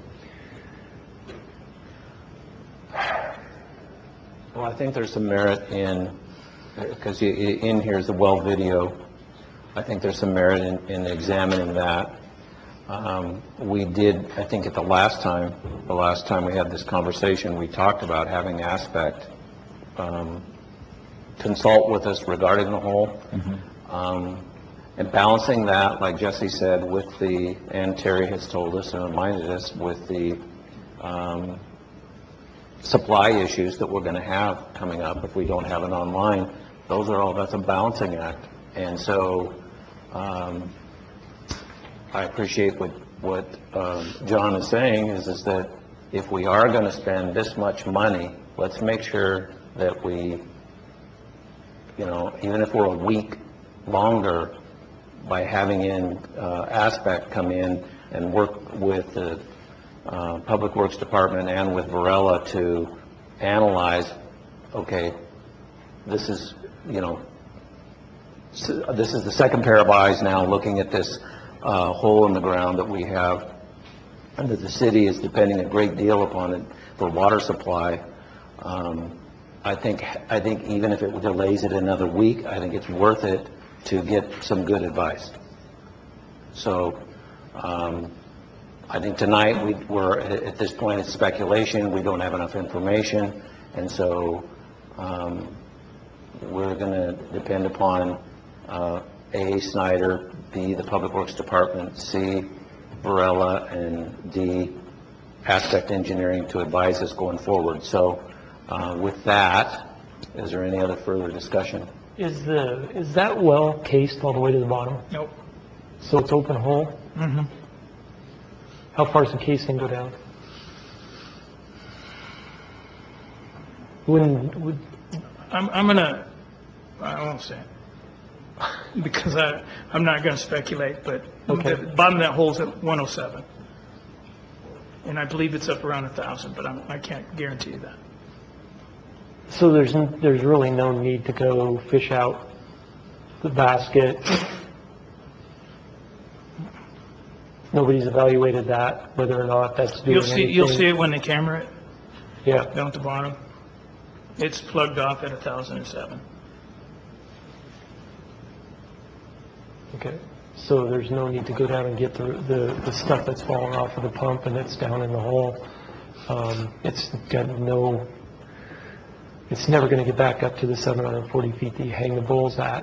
Well, I think there's some merit in, because in here is the well video. I think there's some merit in examining that. We did, I think at the last time we had this conversation, we talked about having Aspect consult with us regarding the hole. And balancing that, like Jesse said, with and Terry has told us and reminded us, with the supply issues that we're going to have coming up if we don't have it online. That's a balancing act. And so I appreciate what John is saying is that if we are going to spend this much money, let's make sure that we, even if we're a week longer, by having Aspect come in and work with the Public Works Department and with Varela to analyze, okay, this is the second pair of eyes now looking at this hole in the ground that we have, and that the city is depending a great deal upon it for water supply. I think even if it delays it another week, I think it's worth it to get some good advice. So I think tonight we're at this point, it's speculation. We don't have enough information, and so we're going to depend upon A, Snyder, B, the Public Works Department, C, Varela, and D, Aspect Engineering to advise us going forward. So with that, is there any other further discussion? Is that well cased all the way to the bottom? Nope. So it's open hole? Mm-hmm. How far does the casing go down? I won't say it, because I'm not going to speculate, but Okay. the bottom of that hole's at 107. And I believe it's up around 1,000, but I can't guarantee you that. So there's really no need to go fish out the basket. Nobody's evaluated that, whether or not that's doing anything. You'll see it when they camera it Yeah. down at the bottom. It's plugged off at 1,007. Okay. So there's no need to go down and get the stuff that's fallen off of the pump and it's down in the hole. It's never going to get back up to the 740 feet that you hang the bulls at.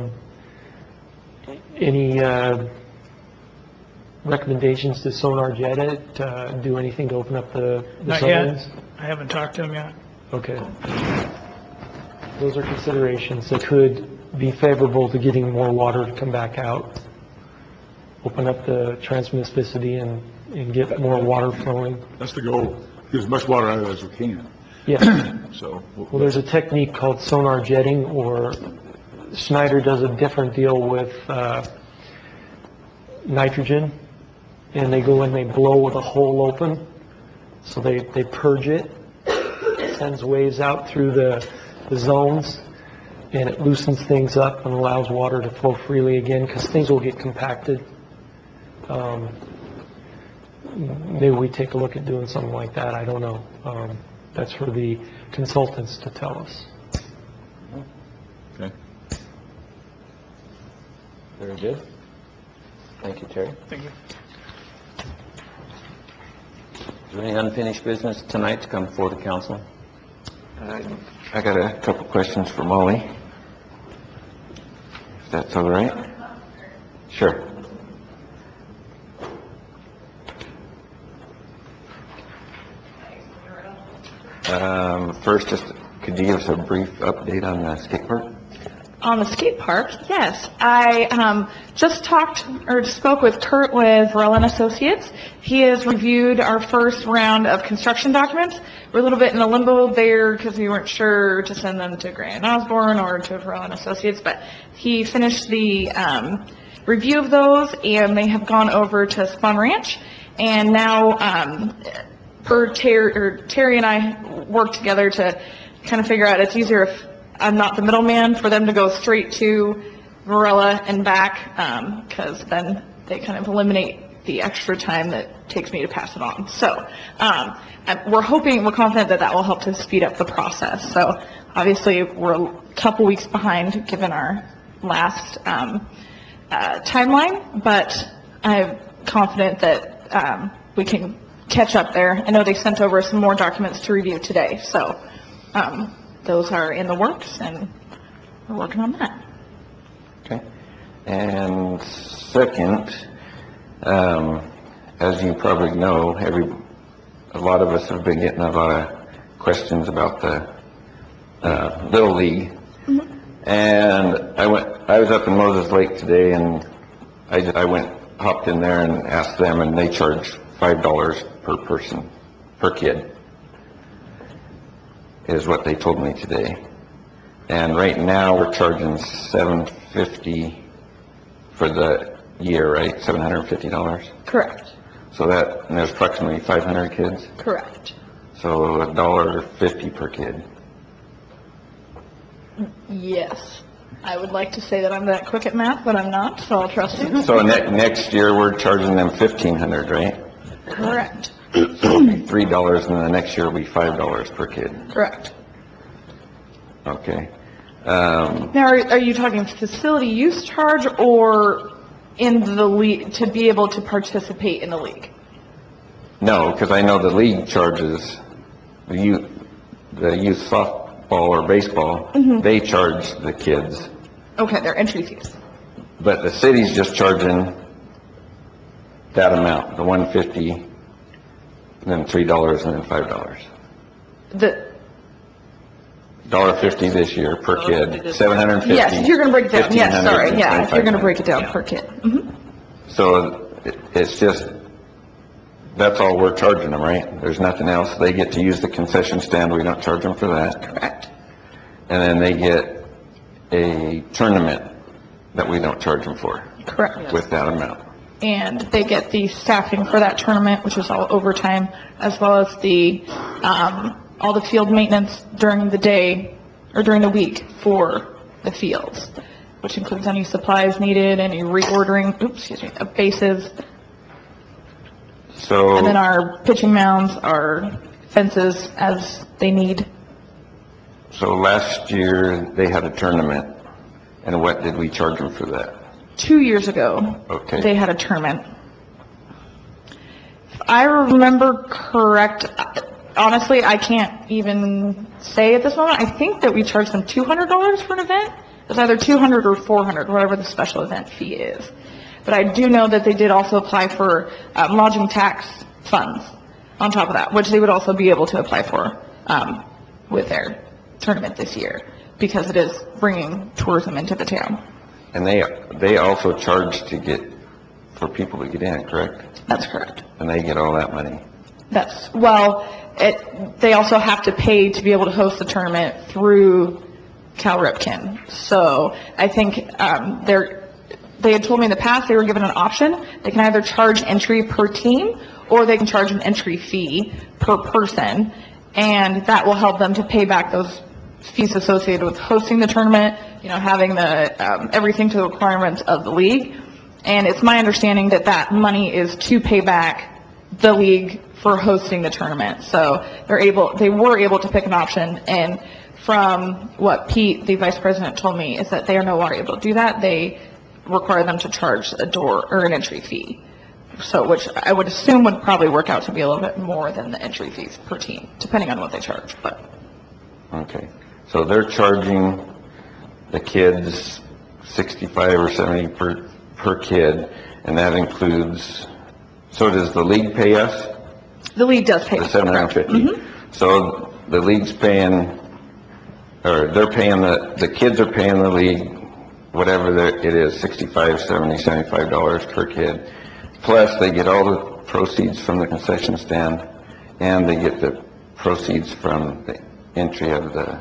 Any recommendations to Sonar Jet it, do anything to open up the Not zones? yet. I haven't talked to them yet. Okay. Those are considerations that could be favorable to getting more water to come back out. Open up the transmissivity and get more water flowing. That's the goal. Get as much water out of it as we can. Yeah. So. Well, there's a technique called sonar jetting, or Schneider does a different deal with nitrogen, and they go in, they blow with a hole open, so they purge it, sends waves out through the zones, and it loosens things up and allows water to flow freely again, because things will get compacted. Maybe we take a look at doing something like that. I don't know. That's for the consultants to tell us. Okay. Very good. Thank you, Terry. Thank you. Is there any unfinished business tonight to come before the council? I got a couple questions for Molly. If that's all right? Sure. First, just could you give us a brief update on the skate park? On the skate park, yes. I just spoke with Kurt with Varela and Associates. He has reviewed our first round of construction documents. We're a little bit in a limbo there because we weren't sure to send them to Grant Osborne or to Varela and Associates, but he finished the review of those, and they have gone over to Spun Ranch. And now, Terry and I work together to kind of figure out, it's easier if I'm not the middleman, for them to go straight to Varela and back, because then they kind of eliminate the extra time that takes me to pass it on. So we're confident that will help to speed up the process. So obviously we're a couple weeks behind given our last timeline, but I'm confident that we can catch up there. I know they sent over some more documents to review today, so those are in the works, and we're working on that. Okay. And second, as you probably know, a lot of us have been getting a lot of questions about the Little League. And I was up in Moses Lake today, and I hopped in there and asked them, and they charge $5 per person, per kid, is what they told me today. And right now, we're charging $750 for the year, right? $750? Correct. So and there's approximately 500 kids? Correct. So $1.50 per kid. Yes. I would like to say that I'm that quick at math, but I'm not, so I'll trust you. So next year, we're charging them $1,500, right? Correct. So it'll be $3, and the next year will be $5 per kid. Correct. Okay. Now, are you talking facility use charge or in the league, to be able to participate in the league? No, because I know the league charges the youth softball or baseball, they charge the kids. Okay, they're entry fees. But the city's just charging that amount, the $150, then $3, and then $5. $1.50 this year per kid, $750. Yes, you're going to break it down. Yes, sorry. $1,500, Yeah, if you're going to $2,500. break it down per kid. So it's just, that's all we're charging them, right? There's nothing else. They get to use the concession stand. We don't charge them for that. Correct. And then they get a tournament that we don't charge them for. Correct. With that amount. And they get the staffing for that tournament, which is all overtime, as well as the all the field maintenance during the day or during the week for the fields, which includes any supplies needed, any reordering, of bases, So. and then our pitching mounds, our fences as they need. So last year, they had a tournament, and what did we charge them for that? 2 years ago, Okay. they had a tournament. If I remember correct, honestly, I can't even say at this moment. I think that we charged them $200 for an event. It's either $200 or $400, whatever the special event fee is. But I do know that they did also apply for lodging tax funds on top of that, which they would also be able to apply for with their tournament this year, because it is bringing tourism into the town. And they also charge for people to get in, correct? That's correct. And they get all that money. They also have to pay to be able to host the tournament through Cal Ripken. So I think they had told me in the past they were given an option. They can either charge entry per team, or they can charge an entry fee per person, and that will help them to pay back those fees associated with hosting the tournament, having the everything to the requirements of the league. And it's my understanding that that money is to pay back the league for hosting the tournament. So they were able to pick an option, and from what Pete, the vice president, told me, is that they are no longer able to do that. They require them to charge a door or an entry fee. So, which I would assume would probably work out to be a little bit more than the entry fees per team, depending on what they charge, but. Okay. So they're charging the kids $65 or $70 per kid, and that includes, so does the league pay us? The league does pay The us. $750. So the league's paying, or they're paying the kids are paying the league, whatever it is, $65, $70, $75 per kid. Plus, they get all the proceeds from the concession stand, and they get the proceeds from the entry of the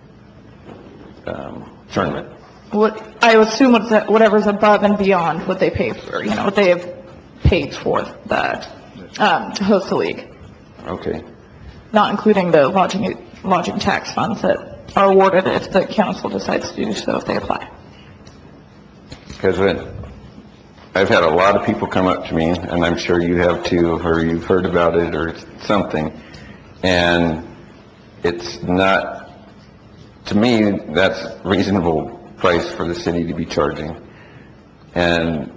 tournament. I assume whatever's above and beyond what they pay for, what they have paid for that, to host the league. Okay. Not including the lodging tax funds that are awarded if the council decides to do so, if they apply. Because I've had a lot of people come up to me, and I'm sure you have too, or you've heard about it or something, and it's not, to me, that's reasonable price for the city to be charging. And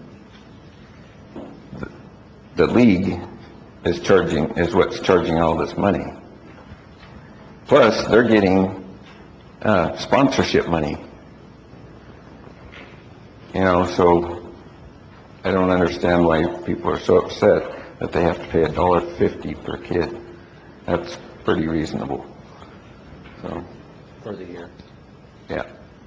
the league is what's charging all this money. Plus, they're getting sponsorship money You know, so I don't understand why people are so upset that they have to pay $1.50 per kid. That's pretty reasonable. So, For the year. yeah.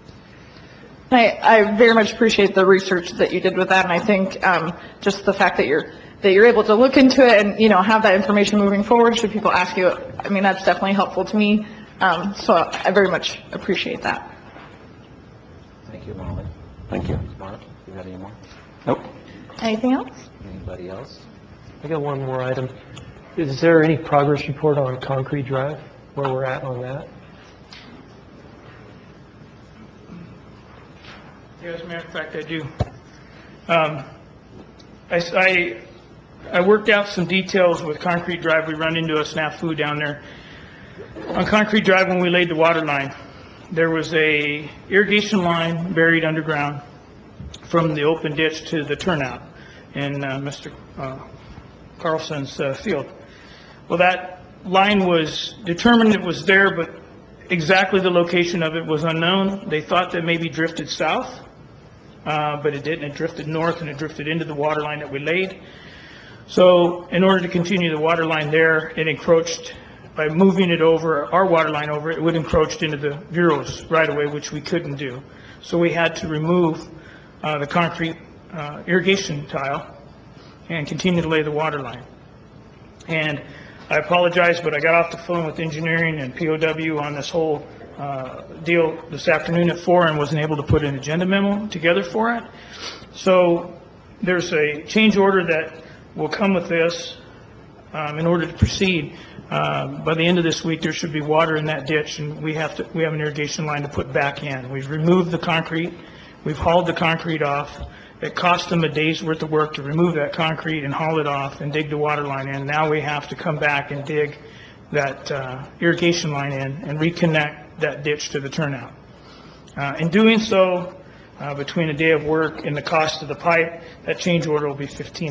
I very much appreciate the research that you did with that, and I think just the fact that you're able to look into it and, you know, have that information moving forward, should people ask you, I mean, that's definitely helpful to me. So I very much appreciate that. Thank you, Molly. Thank you. Mark, you got any more? Nope. Anything else? Anybody else? I got one more item. Is there any progress report on Concrete Drive, where we're at on that? Yes, as a matter of fact, I do. I worked out some details with Concrete Drive. We run into a snafu down there. On Concrete Drive, when we laid the water line, there was a irrigation line buried underground from the open ditch to the turnout in Mr. Carlson's field. Well, that line was determined, it was there, but exactly the location of it was unknown. They thought that maybe drifted south, but it didn't. It drifted north, and it drifted into the water line that we laid. So in order to continue the water line there, it encroached. By moving it over, our water line over, it would encroach into the Bureau's right of way, which we couldn't do. So we had to remove the concrete irrigation tile and continue to lay the water line. And I apologize, but I got off the phone with engineering and POW on this whole deal this afternoon at 4 and wasn't able to put an agenda memo together for it. So there's a change order that will come with this in order to proceed. By the end of this week, there should be water in that ditch, and we have an irrigation line to put back in. We've removed the concrete. We've hauled the concrete off. It cost them a day's worth of work to remove that concrete and haul it off and dig the water line in. Now we have to come back and dig that irrigation line in and reconnect that ditch to the turnout. In doing so, between a day of work and the cost of the pipe, that change order will be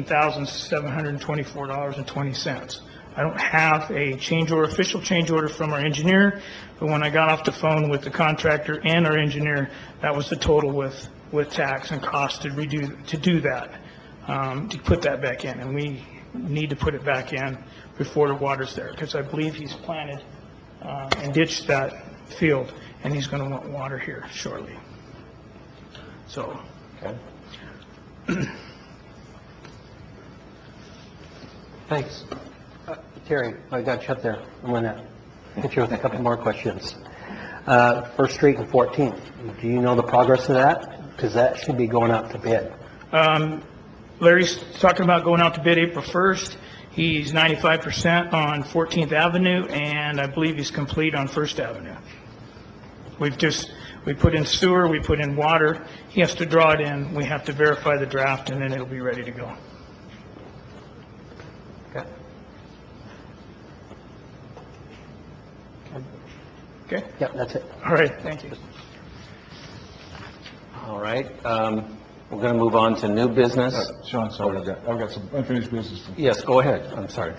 $15,724.20. I don't have a change order, official change order from our engineer, but when I got off the phone with the contractor and our engineer, that was the total with tax and cost to do that, to put that back in. And we need to put it back in before the water's there, because I believe he's planted and ditched that field, and he's going to want water here shortly. So. Okay. Thanks. Terry, I got you up there. I'm going to hit you with a couple more questions. First Street and 14th, do you know the progress of that? Because that should be going out to bid. Larry's talking about going out to bid April 1st. He's 95% on 14th Avenue, and I believe he's complete on 1st Avenue. We put in sewer, we put in water. He has to draw it in. We have to verify the draft, and then it'll be ready to go. Okay? Yep, that's it. All right, thank you. All right, we're going to move on to new business. Sean, sorry, I've got some unfinished business. Yes, go ahead. I'm sorry.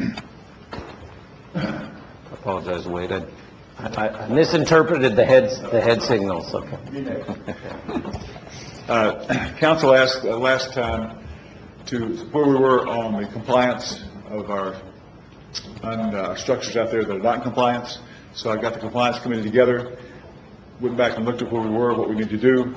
I apologize, Wade. I misinterpreted the head signals. Okay. Council asked last time where we were on the compliance of our structures out there that are not in compliance. So I got the compliance committee together, went back and looked at where we were, what we need to do.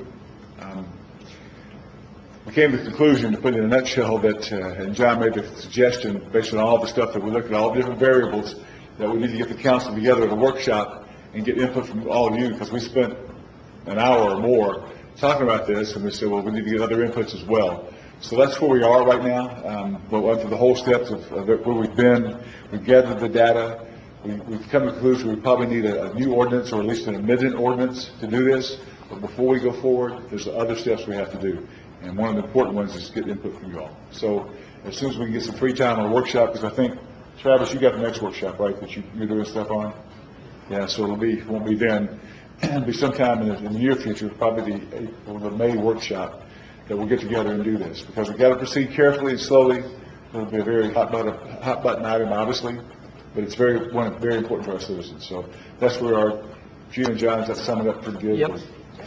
We came to the conclusion, to put it in a nutshell, that, and John made the suggestion, based on all the stuff that we looked at, all the different variables, that we need to get the council together at a workshop and get input from all of you, because we spent an hour or more talking about this, and we said, well, we need to get other inputs as well. So that's where we are right now. We went through the whole steps of where we've been. We've gathered the data. We've come to the conclusion we probably need a new ordinance, or at least an amended ordinance, to do this. But before we go forward, there's other steps we have to do. And one of the important ones is to get input from you all. So as soon as we can get some free time on a workshop, because I think, Travis, you got the next workshop, right, that you're doing stuff on? Yeah, so won't be then. It'll be sometime in the near future, probably the April or the May workshop, that we'll get together and do this. Because we've got to proceed carefully and slowly. It'll be a very hot button item, obviously, but it's very important to our citizens. So that's where our Gene and John, that sum it up pretty good. Yep.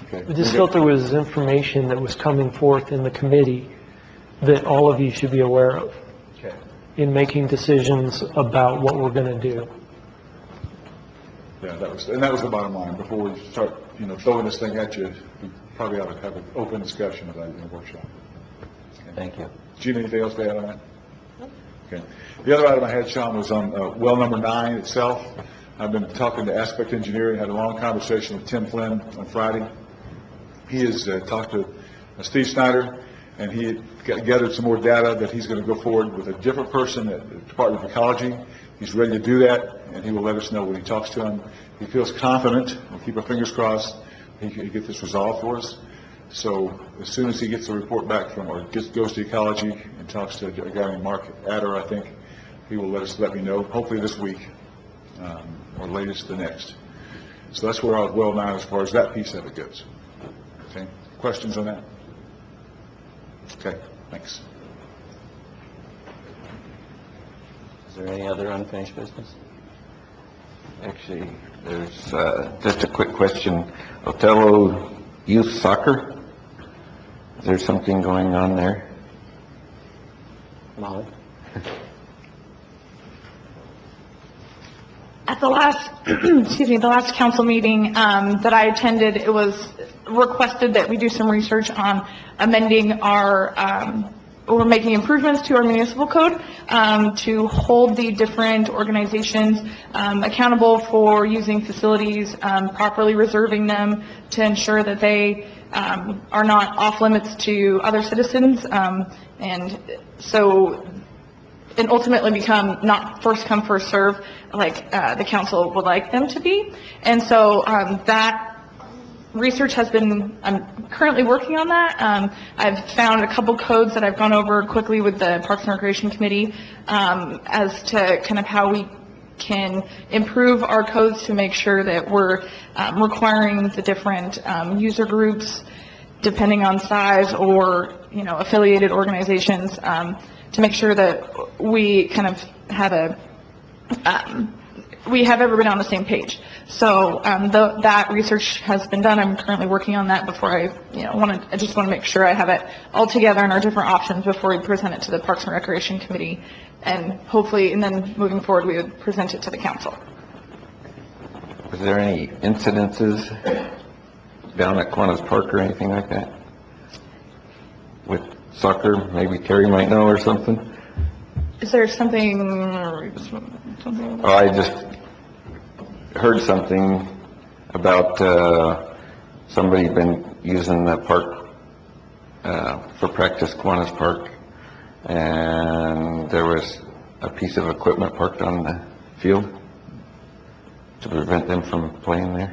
Okay. I just felt there was information that was coming forth in the committee that all of you should be aware of Okay. in making decisions about what we're going to do. Yeah, that was the bottom line. Before we start, throwing this thing at you, we probably ought to have an open discussion about it in a workshop. Thank you. Gina, anything else to add on that? Okay. The other item I had, Sean, was on well number 9 itself. I've been talking to Aspect Engineering, had a long conversation with Tim Flynn on Friday. He has talked to Steve Snyder, and he gathered some more data that he's going to go forward with a different person at the Department of Ecology. He's ready to do that, and he will let us know when he talks to him. He feels confident. We'll keep our fingers crossed he can get this resolved for us. So as soon as he gets the report back from, or goes to Ecology and talks to a guy named Mark Adder, I think, he will let me know, hopefully this week, or latest the next. So that's where I was well now as far as that piece of it goes. Okay, questions on that? Okay, thanks. Is there any other unfinished business? Actually, there's just a quick question. Othello Youth Soccer, is there something going on there? Molly? At the last, the last council meeting that I attended, it was requested that we do some research on amending or making improvements to our municipal code to hold the different organizations accountable for using facilities, properly reserving them to ensure that they are not off limits to other citizens, and ultimately become not first come, first serve like the council would like them to be. And so that research has been, I'm currently working on that. I've found a couple codes that I've gone over quickly with the Parks and Recreation Committee as to kind of how we can improve our codes to make sure that we're requiring the different user groups, depending on size or, affiliated organizations, to make sure that we kind of have we have everybody on the same page. So that research has been done. I'm currently working on that before I just want to make sure I have it all together and our different options before we present it to the Parks and Recreation Committee. And hopefully, and then moving forward, we would present it to the council. Was there any incidences down at Kiwanis Park or anything like that? With soccer, maybe Terry might know or something? Is there something? Oh, I just heard something about somebody been using the park for practice, Kiwanis Park, and there was a piece of equipment parked on the field to prevent them from playing there.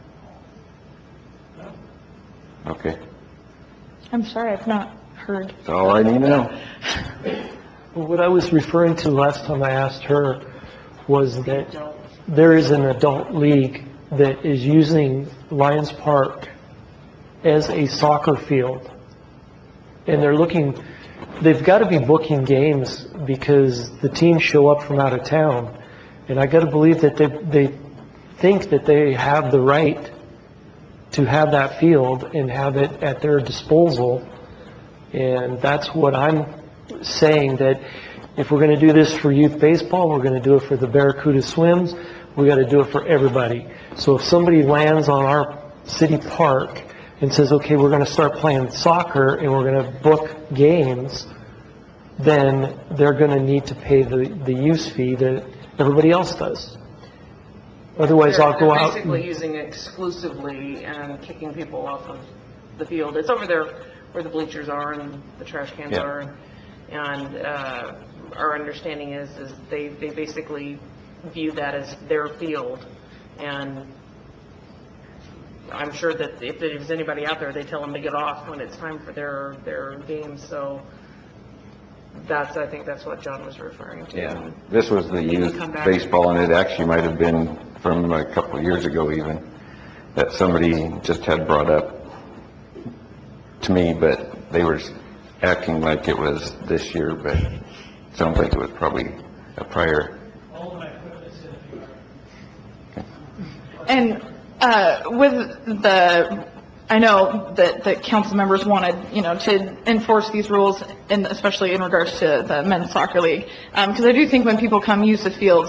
Okay. I'm sorry, I've not heard. That's all I need to know. Well, what I was referring to last time I asked her was that there is an adult league that is using Lions Park as a soccer field. And they've got to be booking games because the teams show up from out of town. And I got to believe that they think that they have the right to have that field and have it at their disposal. And that's what I'm saying, that if we're going to do this for youth baseball, we're going to do it for the Barracuda Swims, we got to do it for everybody. So if somebody lands on our city park and says, okay, we're going to start playing soccer and we're going to book games, then they're going to need to pay the use fee that everybody else does. Otherwise, I'll go out. They're basically using it exclusively and kicking people off of the field. It's over there where the bleachers are and the trash cans are. And our understanding is they basically view that as their field. And I'm sure that if there's anybody out there, they tell them to get off when it's time for their games. So I think that's what John was referring to. Yeah, this was the youth baseball, and it actually might have been from a couple of years ago even, that somebody just had brought up to me, but they were acting like it was this year, but it sounds like it was probably a prior. And with the I know that council members wanted, to enforce these rules, and especially in regards to the men's soccer league. Because I do think when people come use the fields,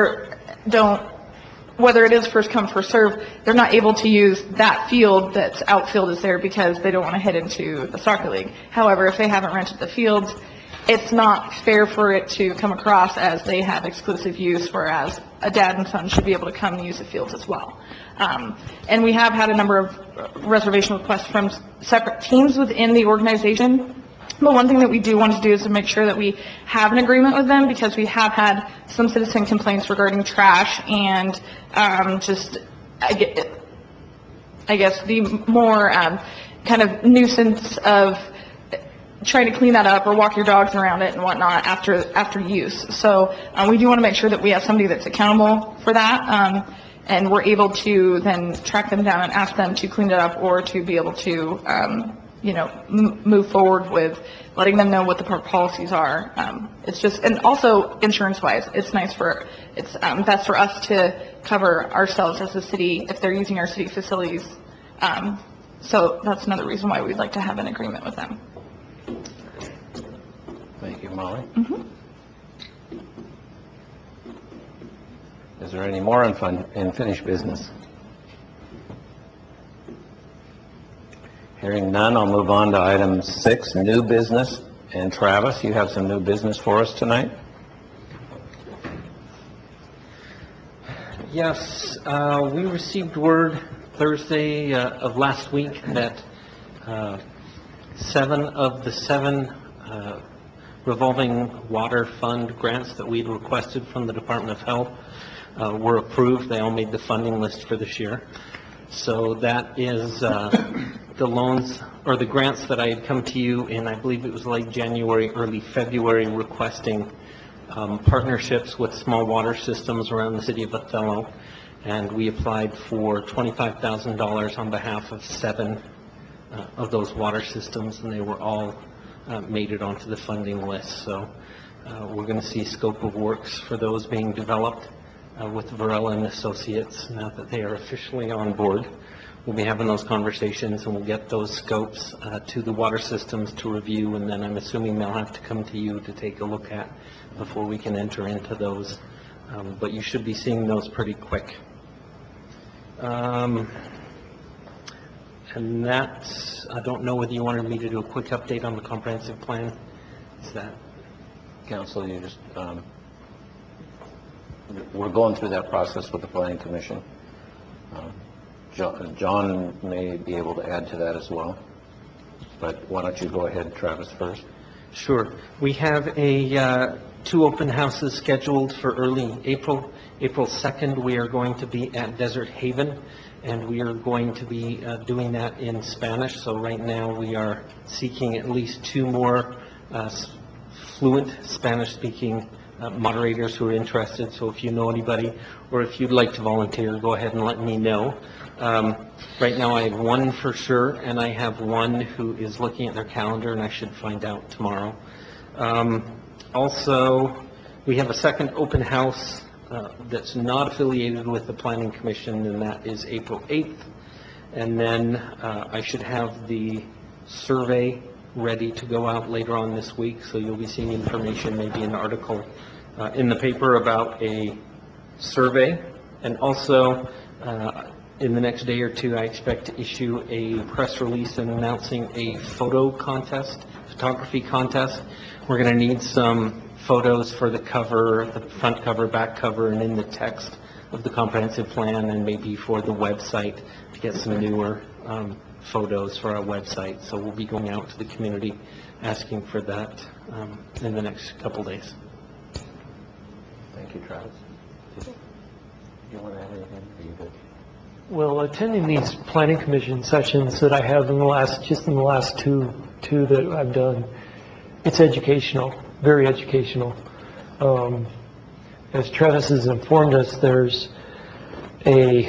whether it is first come, first serve, they're not able to use that field that's outfield is there because they don't want to head into the soccer league. However, if they haven't rented the fields, it's not fair for it to come across as they have exclusive use, whereas a dad and son should be able to come and use the fields as well. And we have had a number of reservation requests from separate teams within the organization. But one thing that we do want to do is to make sure that we have an agreement with them, because we have had some citizen complaints regarding trash and I guess the more kind of nuisance of trying to clean that up or walk your dogs around it and whatnot after use. So we do want to make sure that we have somebody that's accountable for that, and we're able to then track them down and ask them to clean it up, or to be able to move forward with letting them know what the policies are. It's just, and also insurance-wise, it's nice it's best for us to cover ourselves as a city if they're using our city facilities. So that's another reason why we'd like to have an agreement with them. Thank you, Molly. Is there any more unfinished business? Hearing none, I'll move on to item 6, new business. And Travis, you have some new business for us tonight? Yes, we received word Thursday of last week that 7 of the 7 revolving water fund grants that we'd requested from the Department of Health were approved. They all made the funding list for this year. So that is the loans or the grants that I had come to you in, I believe it was late January, early February, requesting partnerships with small water systems around the city of Othello. And we applied for $25,000 on behalf of 7 of those water systems, and they were all made it onto the funding list. So we're going to see scope of works for those being developed with Varela and Associates now that they are officially on board. We'll be having those conversations, and we'll get those scopes to the water systems to review, and then I'm assuming they'll have to come to you to take a look at before we can enter into those. But you should be seeing those pretty quick. And that's, I don't know whether you wanted me to do a quick update on the comprehensive plan. Is that? Council, you just, we're going through that process with the Planning Commission. John may be able to add to that as well. But why don't you go ahead, Travis, first? Sure. We have 2 open houses scheduled for early April. April 2nd, we are going to be at Desert Haven, and we are going to be doing that in Spanish. So right now we are seeking at least 2 more fluent Spanish-speaking moderators who are interested. So if you know anybody, or if you'd like to volunteer, go ahead and let me know. Right now I have 1 for sure, and I have 1 who is looking at their calendar, and I should find out tomorrow. Also, we have a second open house that's not affiliated with the Planning Commission, and that is April 8th. And then I should have the survey ready to go out later on this week, so you'll be seeing information, maybe an article in the paper about a survey. And also, in the next day or 2, I expect to issue a press release announcing a photography contest. We're going to need some photos for the cover, the front cover, back cover, and in the text of the comprehensive plan, and maybe for the website to get some newer photos for our website. So we'll be going out to the community asking for that in the next couple days. Thank you, Travis. You want to add anything? Are you good? Well, attending these Planning Commission sessions that I have in the last two that I've done, it's educational, very educational. As Travis has informed us, there's a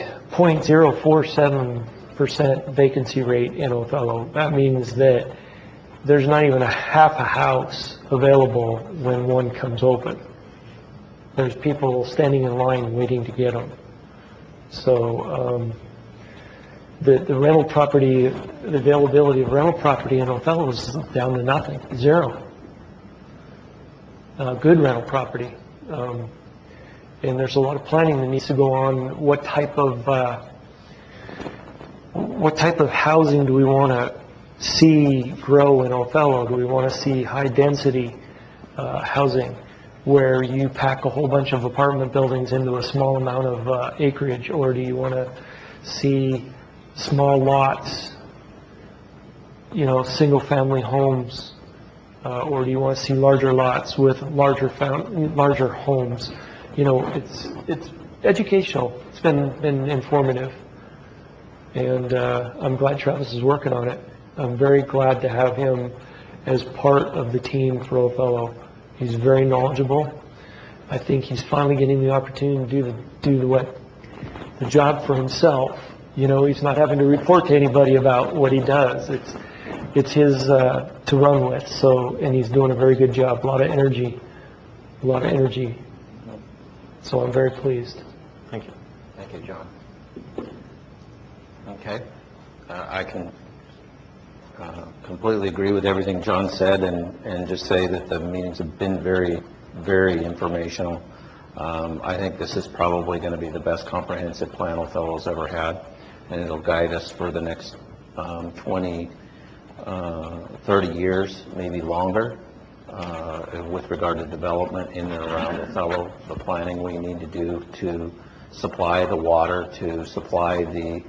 0.047% vacancy rate in Othello. That means that there's not even half a house available when one comes open. There's people standing in line waiting to get them. So the rental property, the availability of rental property in Othello is down to nothing, zero. Good rental property. And there's a lot of planning that needs to go on. What type of housing do we want to see grow in Othello? Do we want to see high density housing where you pack a whole bunch of apartment buildings into a small amount of acreage, or do you want to see small lots, single family homes, or do you want to see larger lots with larger homes? It's educational. It's been informative, and I'm glad Travis is working on it. I'm very glad to have him as part of the team for Othello. He's very knowledgeable. I think he's finally getting the opportunity to do the job for himself. He's not having to report to anybody about what he does. It's his to run with. And he's doing a very good job. A lot of energy. So I'm very pleased. Thank you. Thank you, John. Okay. I can completely agree with everything John said, and just say that the meetings have been very, very informational. I think this is probably going to be the best comprehensive plan Othello's ever had, and it'll guide us for the next 20, 30 years, maybe longer, with regard to development in and around Othello, the planning we need to do to supply the water, to supply the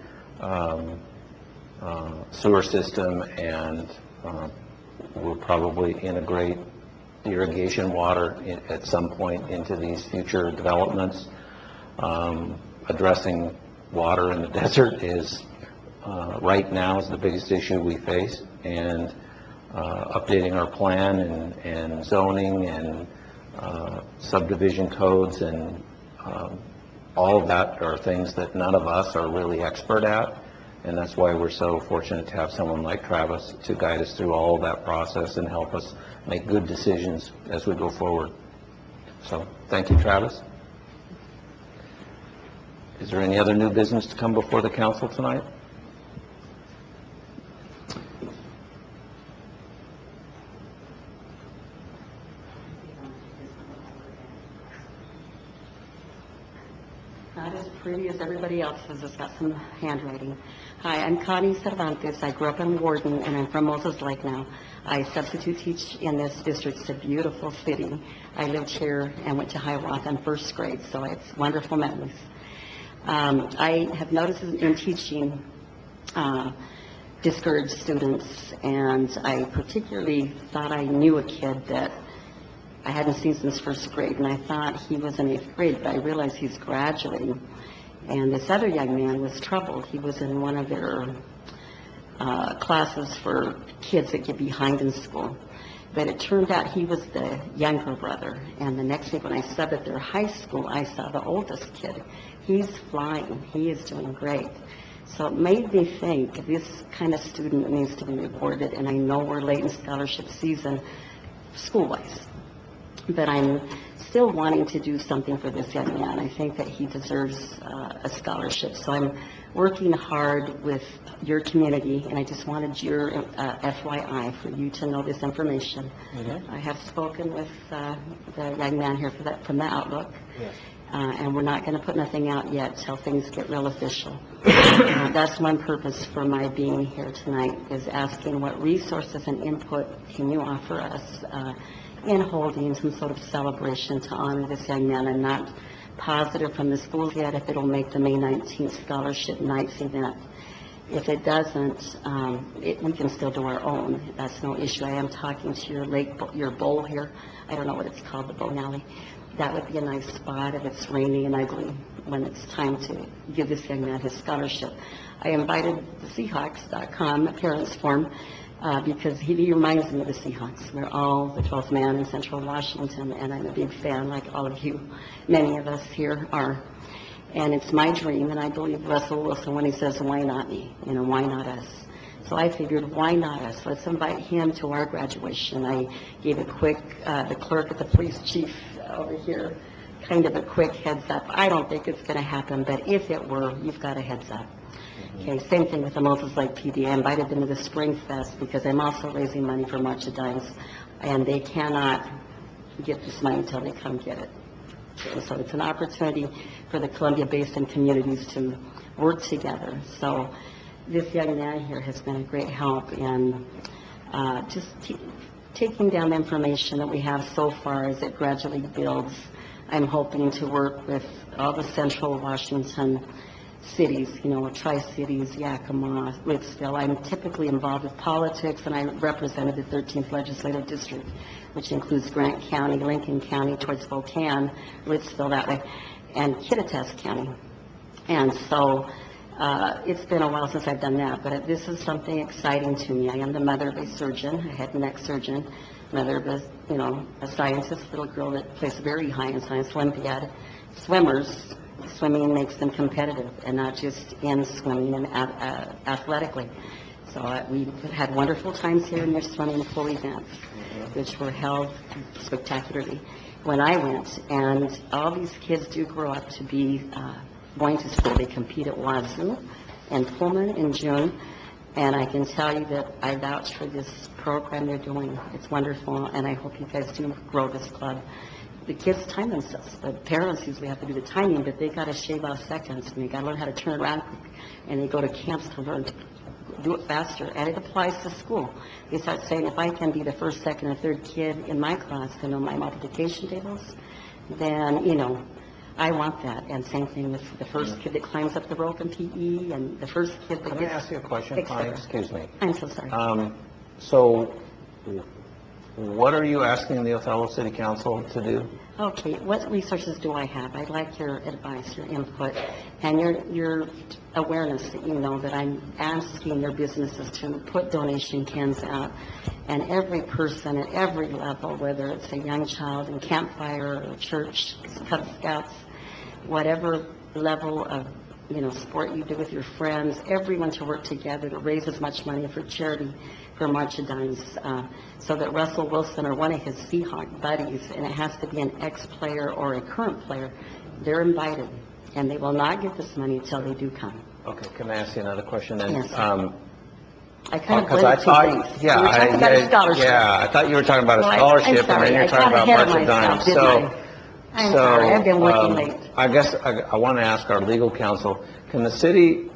sewer system, and we'll probably integrate irrigation water at some point into these future developments. Addressing water in the desert is right now is the biggest issue we face, and updating our plan and zoning and subdivision codes and all of that are things that none of us are really expert at, and that's why we're so fortunate to have someone like Travis to guide us through all of that process and help us make good decisions as we go forward. So thank you, Travis. Is there any other new business to come before the council tonight? Not as pretty as everybody else's. It's got some handwriting. Hi, I'm Connie Cervantes. I grew up in Warden, and I'm from Moses Lake now. I substitute teach in this district. It's a beautiful city. I lived here and went to Hiawatha in first grade, so it's wonderful memories. I have noticed in teaching discouraged students, and I particularly thought I knew a kid that I hadn't seen since first grade, and I thought he was in 8th grade, but I realized he's graduating. And this other young man was troubled. He was in one of their classes for kids that get behind in school. But it turned out he was the younger brother. And the next day when I subbed at their high school, I saw the oldest kid. He's flying. He is doing great. So it made me think this kind of student needs to be rewarded. And I know we're late in scholarship season school-wise, but I'm still wanting to do something for this young man. I think that he deserves a scholarship. So I'm working hard with your community, and I just wanted your FYI for you to know this information. I have spoken with the young man here from the Outlook, and we're not going to put nothing out yet till things get real official. That's one purpose for my being here tonight, is asking what resources and input can you offer us in holding some sort of celebration to honor this young man. I'm not positive from the schools yet if it'll make the May 19th Scholarship Nights event. If it doesn't, we can still do our own. That's no issue. I am talking to your bowl here. I don't know what it's called, the bowling alley. That would be a nice spot if it's rainy and ugly when it's time to give this young man his scholarship. I invited the Seahawks.com parents forum because he reminds me of the Seahawks. We're all the 12th man in Central Washington, and I'm a big fan, like all of you, many of us here are. And it's my dream, and I believe Russell Wilson when he says, why not me? Why not us? So I figured, why not us? Let's invite him to our graduation. I gave a quick, the clerk at the police chief over here, kind of a quick heads up. I don't think it's going to happen, but if it were, you've got a heads up. Okay, same thing with the Moses Lake PD. I invited them to the Spring Fest because I'm also raising money for March of Dimes, and they cannot get this money until they come get it. Okay, so it's an opportunity for the Columbia Basin communities to work together. So this young man here has been a great help in just taking down the information that we have so far as it gradually builds. I'm hoping to work with all the central Washington cities, Tri-Cities, Yakima, Ritzville. I'm typically involved with politics, and I represented the 13th Legislative District, which includes Grant County, Lincoln County, towards Spokane, Ritzville that way, and Kittitas County. And so it's been a while since I've done that, but this is something exciting to me. I am the mother of a surgeon, a head and neck surgeon, mother of a scientist, little girl that placed very high in Science Olympiad. Swimmers, swimming makes them competitive, and not just in swimming and athletically. So we had wonderful times here in their swimming pool events, which were held spectacularly when I went. And all these kids do grow up to be going to school. They compete at Wazoo and Pullman in June. And I can tell you that I vouch for this program they're doing. It's wonderful, and I hope you guys do grow this club. The kids time themselves. The parents usually have to do the timing, but they got to shave off seconds, and they got to learn how to turn around quick. And they go to camps to learn to do it faster, and it applies to school. They start saying, if I can be the first, second, or third kid in my class to know my multiplication tables, then, I want that. And same thing with the first kid that climbs up the rope in PE, and the first kid that Can I ask you a question, Connie? Excuse me. I'm so sorry. So what are you asking the Othello City Council to do? Okay, what resources do I have? I'd like your advice, your input, and your awareness that that I'm asking their businesses to put donation cans out. And every person at every level, whether it's a young child in Campfire or church, Cub Scouts, whatever level of sport you do with your friends, everyone to work together to raise as much money for charity for March of Dimes, so that Russell Wilson or one of his Seahawk buddies, and it has to be an ex-player or a current player, they're invited, and they will not get this money until they do come. Okay, can I ask you another question then? Yes. I kind of Because blended two things. yeah, We were talking about a scholarship. Yeah, I thought you were talking about a Well, scholarship, I'm and then sorry. you're I talking got about ahead of March of myself, Dimes. didn't I'm sorry, I've been working late. I guess I want to ask our legal counsel, can the city,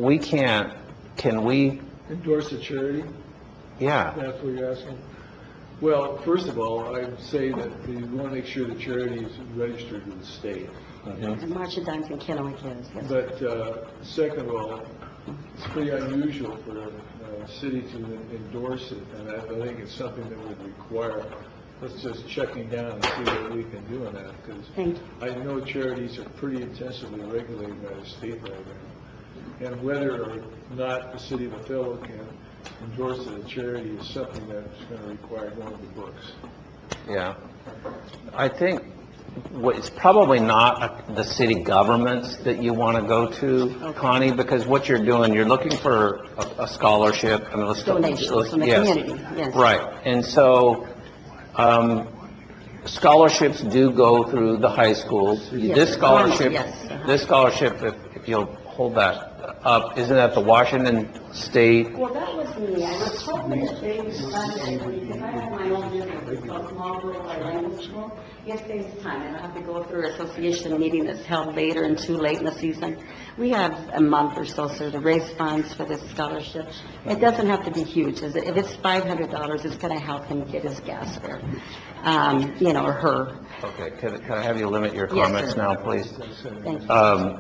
can we, Endorse a charity? yeah, That's what you're asking? Well, first of all, I'd say that we want to make sure the charity is registered with the state. And March of Dimes in Kennewick is, yes. But second of all, it's pretty unusual for a city to endorse it, and I think it's something that would require us just checking down and see what we can do on that, because I know charities are pretty intensively regulated by the state right now. And whether or not the city of Othello can endorse it as a charity is something that's going to require going to the books. yeah. I think it's probably not the city governments that you want to go to, Connie, because what you're doing, you're looking for a scholarship. Donations from the community, yes. Right, and so scholarships do go through the high schools. Yes. This scholarship, Yes. if you'll hold that up, isn't that the Washington State? Well, that was me. I was hoping that they would fund it, because I have my own business, a small rural language school. It saves time. I don't have to go through an association meeting that's held later and too late in the season. We have a month or so, sir, to raise funds for this scholarship. It doesn't have to be huge. If it's $500, it's going to help him get his gas fare, or her. Okay, can I have you limit your Yes, comments sir. now, please? Thank you.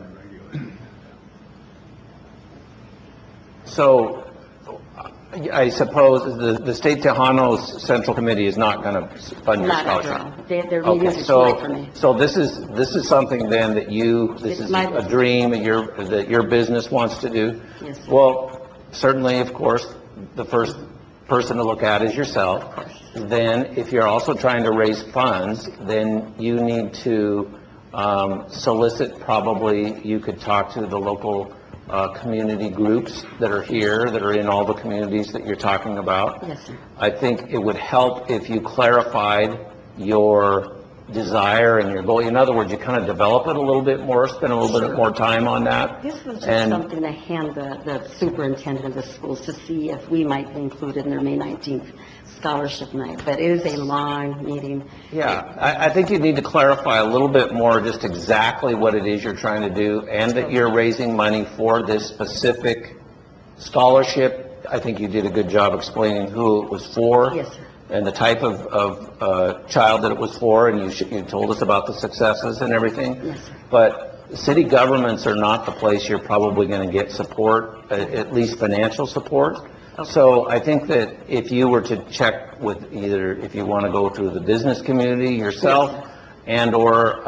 So, I suppose the State Tejano's Central Committee is not going to fund your Not scholarship? after all. Their meetings are too late for me. So this is something then that this It's is my a business. dream that your business wants to do? Yes, sir. Well, certainly, of course, the first person to look at is yourself. Of course. Then, if you're also trying to raise funds, then you need to solicit, probably, you could talk to the local community groups that are here, that are in all the communities that you're talking about. Yes, sir. I think it would help if you clarified your desire and your goal. In other words, you kind of develop it a little bit more, spend a little bit more time on that. This was just And- something to hand the superintendent of the schools to see if we might be included in their May 19th scholarship night, but it is a long meeting. Yeah, I think you need to clarify a little bit more just exactly what it is you're trying to do, and that you're raising money for this specific scholarship. I think you did a good job explaining who it was for. Yes, sir. And the type of child that it was for, and you told us about the successes and everything. Yes, sir. But city governments are not the place you're probably going to get support, at least financial support. So I think that if you were to check with either, if you want to go through the business community yourself, and/or,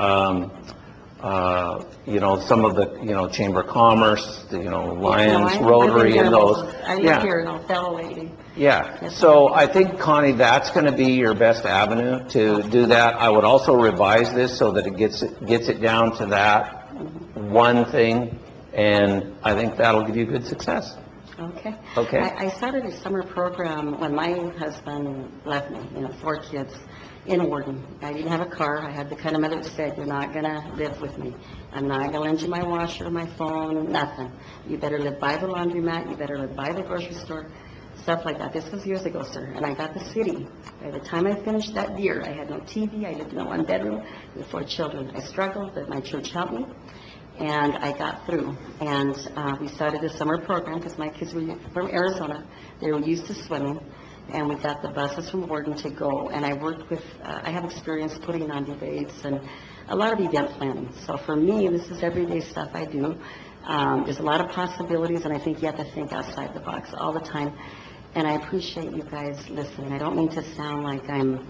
some of the, Chamber of Commerce, Lions, Rotary, and those. I live here in Othello, lady. Yeah, so I think, Connie, that's going to be your best avenue to do that. I would also revise this so that it gets it down to that one thing, and I think that'll give you good success. Okay. Okay. I started a summer program when my husband left me, 4 kids in Warden. I didn't have a car. I had the kind of mother that said, you're not going to live with me. I'm not going to lend you my washer, my phone, nothing. You better live by the laundromat. You better live by the grocery store, stuff like that. This was years ago, sir. And I got the city. By the time I finished that year, I had no TV. I lived in a 1-bedroom with 4 children. I struggled, but my church helped me. And I got through, and we started a summer program because my kids were from Arizona. They were used to swimming, and we got the buses from Warden to go. And I worked with, I have experience putting on debates and a lot of event planning. So for me, this is everyday stuff I do. There's a lot of possibilities, and I think you have to think outside the box all the time. And I appreciate you guys listening. I don't mean to sound like I'm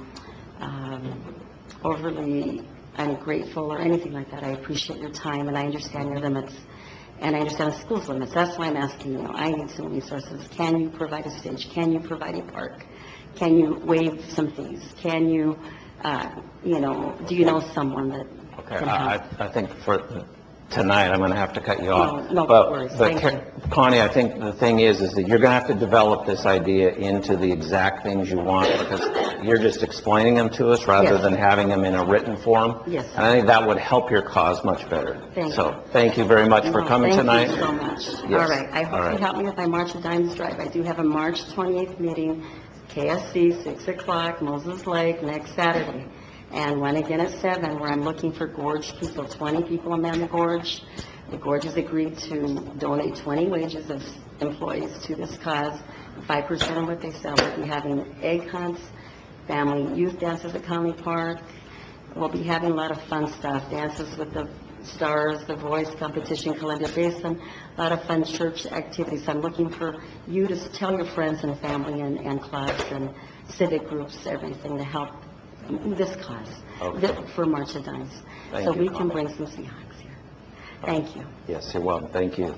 overly ungrateful or anything like that. I appreciate your time, and I understand your limits, and I understand the school's limits. That's why I'm asking you. I need some resources. Can you provide a stage? Can you provide a park? Can you waive some fees? Can you, do you know someone that Okay, can help? I think for tonight, I'm going to have to cut you off. No But worries. Thank you. Connie, I think the thing is that you're going to have to develop this idea into the exact things you want, because you're just explaining them to us rather Yes. than having them in a written form. Yes. And I think that would help your cause much better. Thank So, you. thank you very much for No, coming tonight. Thank you so much. Yes. All right. I hope All you right. help me with my March of Dimes Drive. I do have a March 28th meeting, KSC, 6 o'clock, Moses Lake, next Saturday. And one again at 7, where I'm looking for Gorge people, 20 people on the Gorge. The Gorge has agreed to donate 20 wages of employees to this cause, 5% of what they sell. We'll be having egg hunts, family youth dances at Conley Park. We'll be having a lot of fun stuff, dances with the stars, the voice competition, Columbia Basin, a lot of fun church activities. I'm looking for you to tell your friends and family and clubs and civic groups, everything to help this cause for March of Dimes. Thank So you, we can Connie. bring some Seahawks here. Thank you. Yes, you're welcome. Thank you.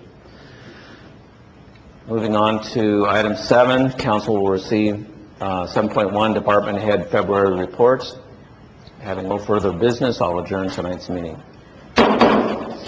Moving on to item 7, council will receive 7.1 department head February reports. Having no further business, I'll adjourn tonight's meeting.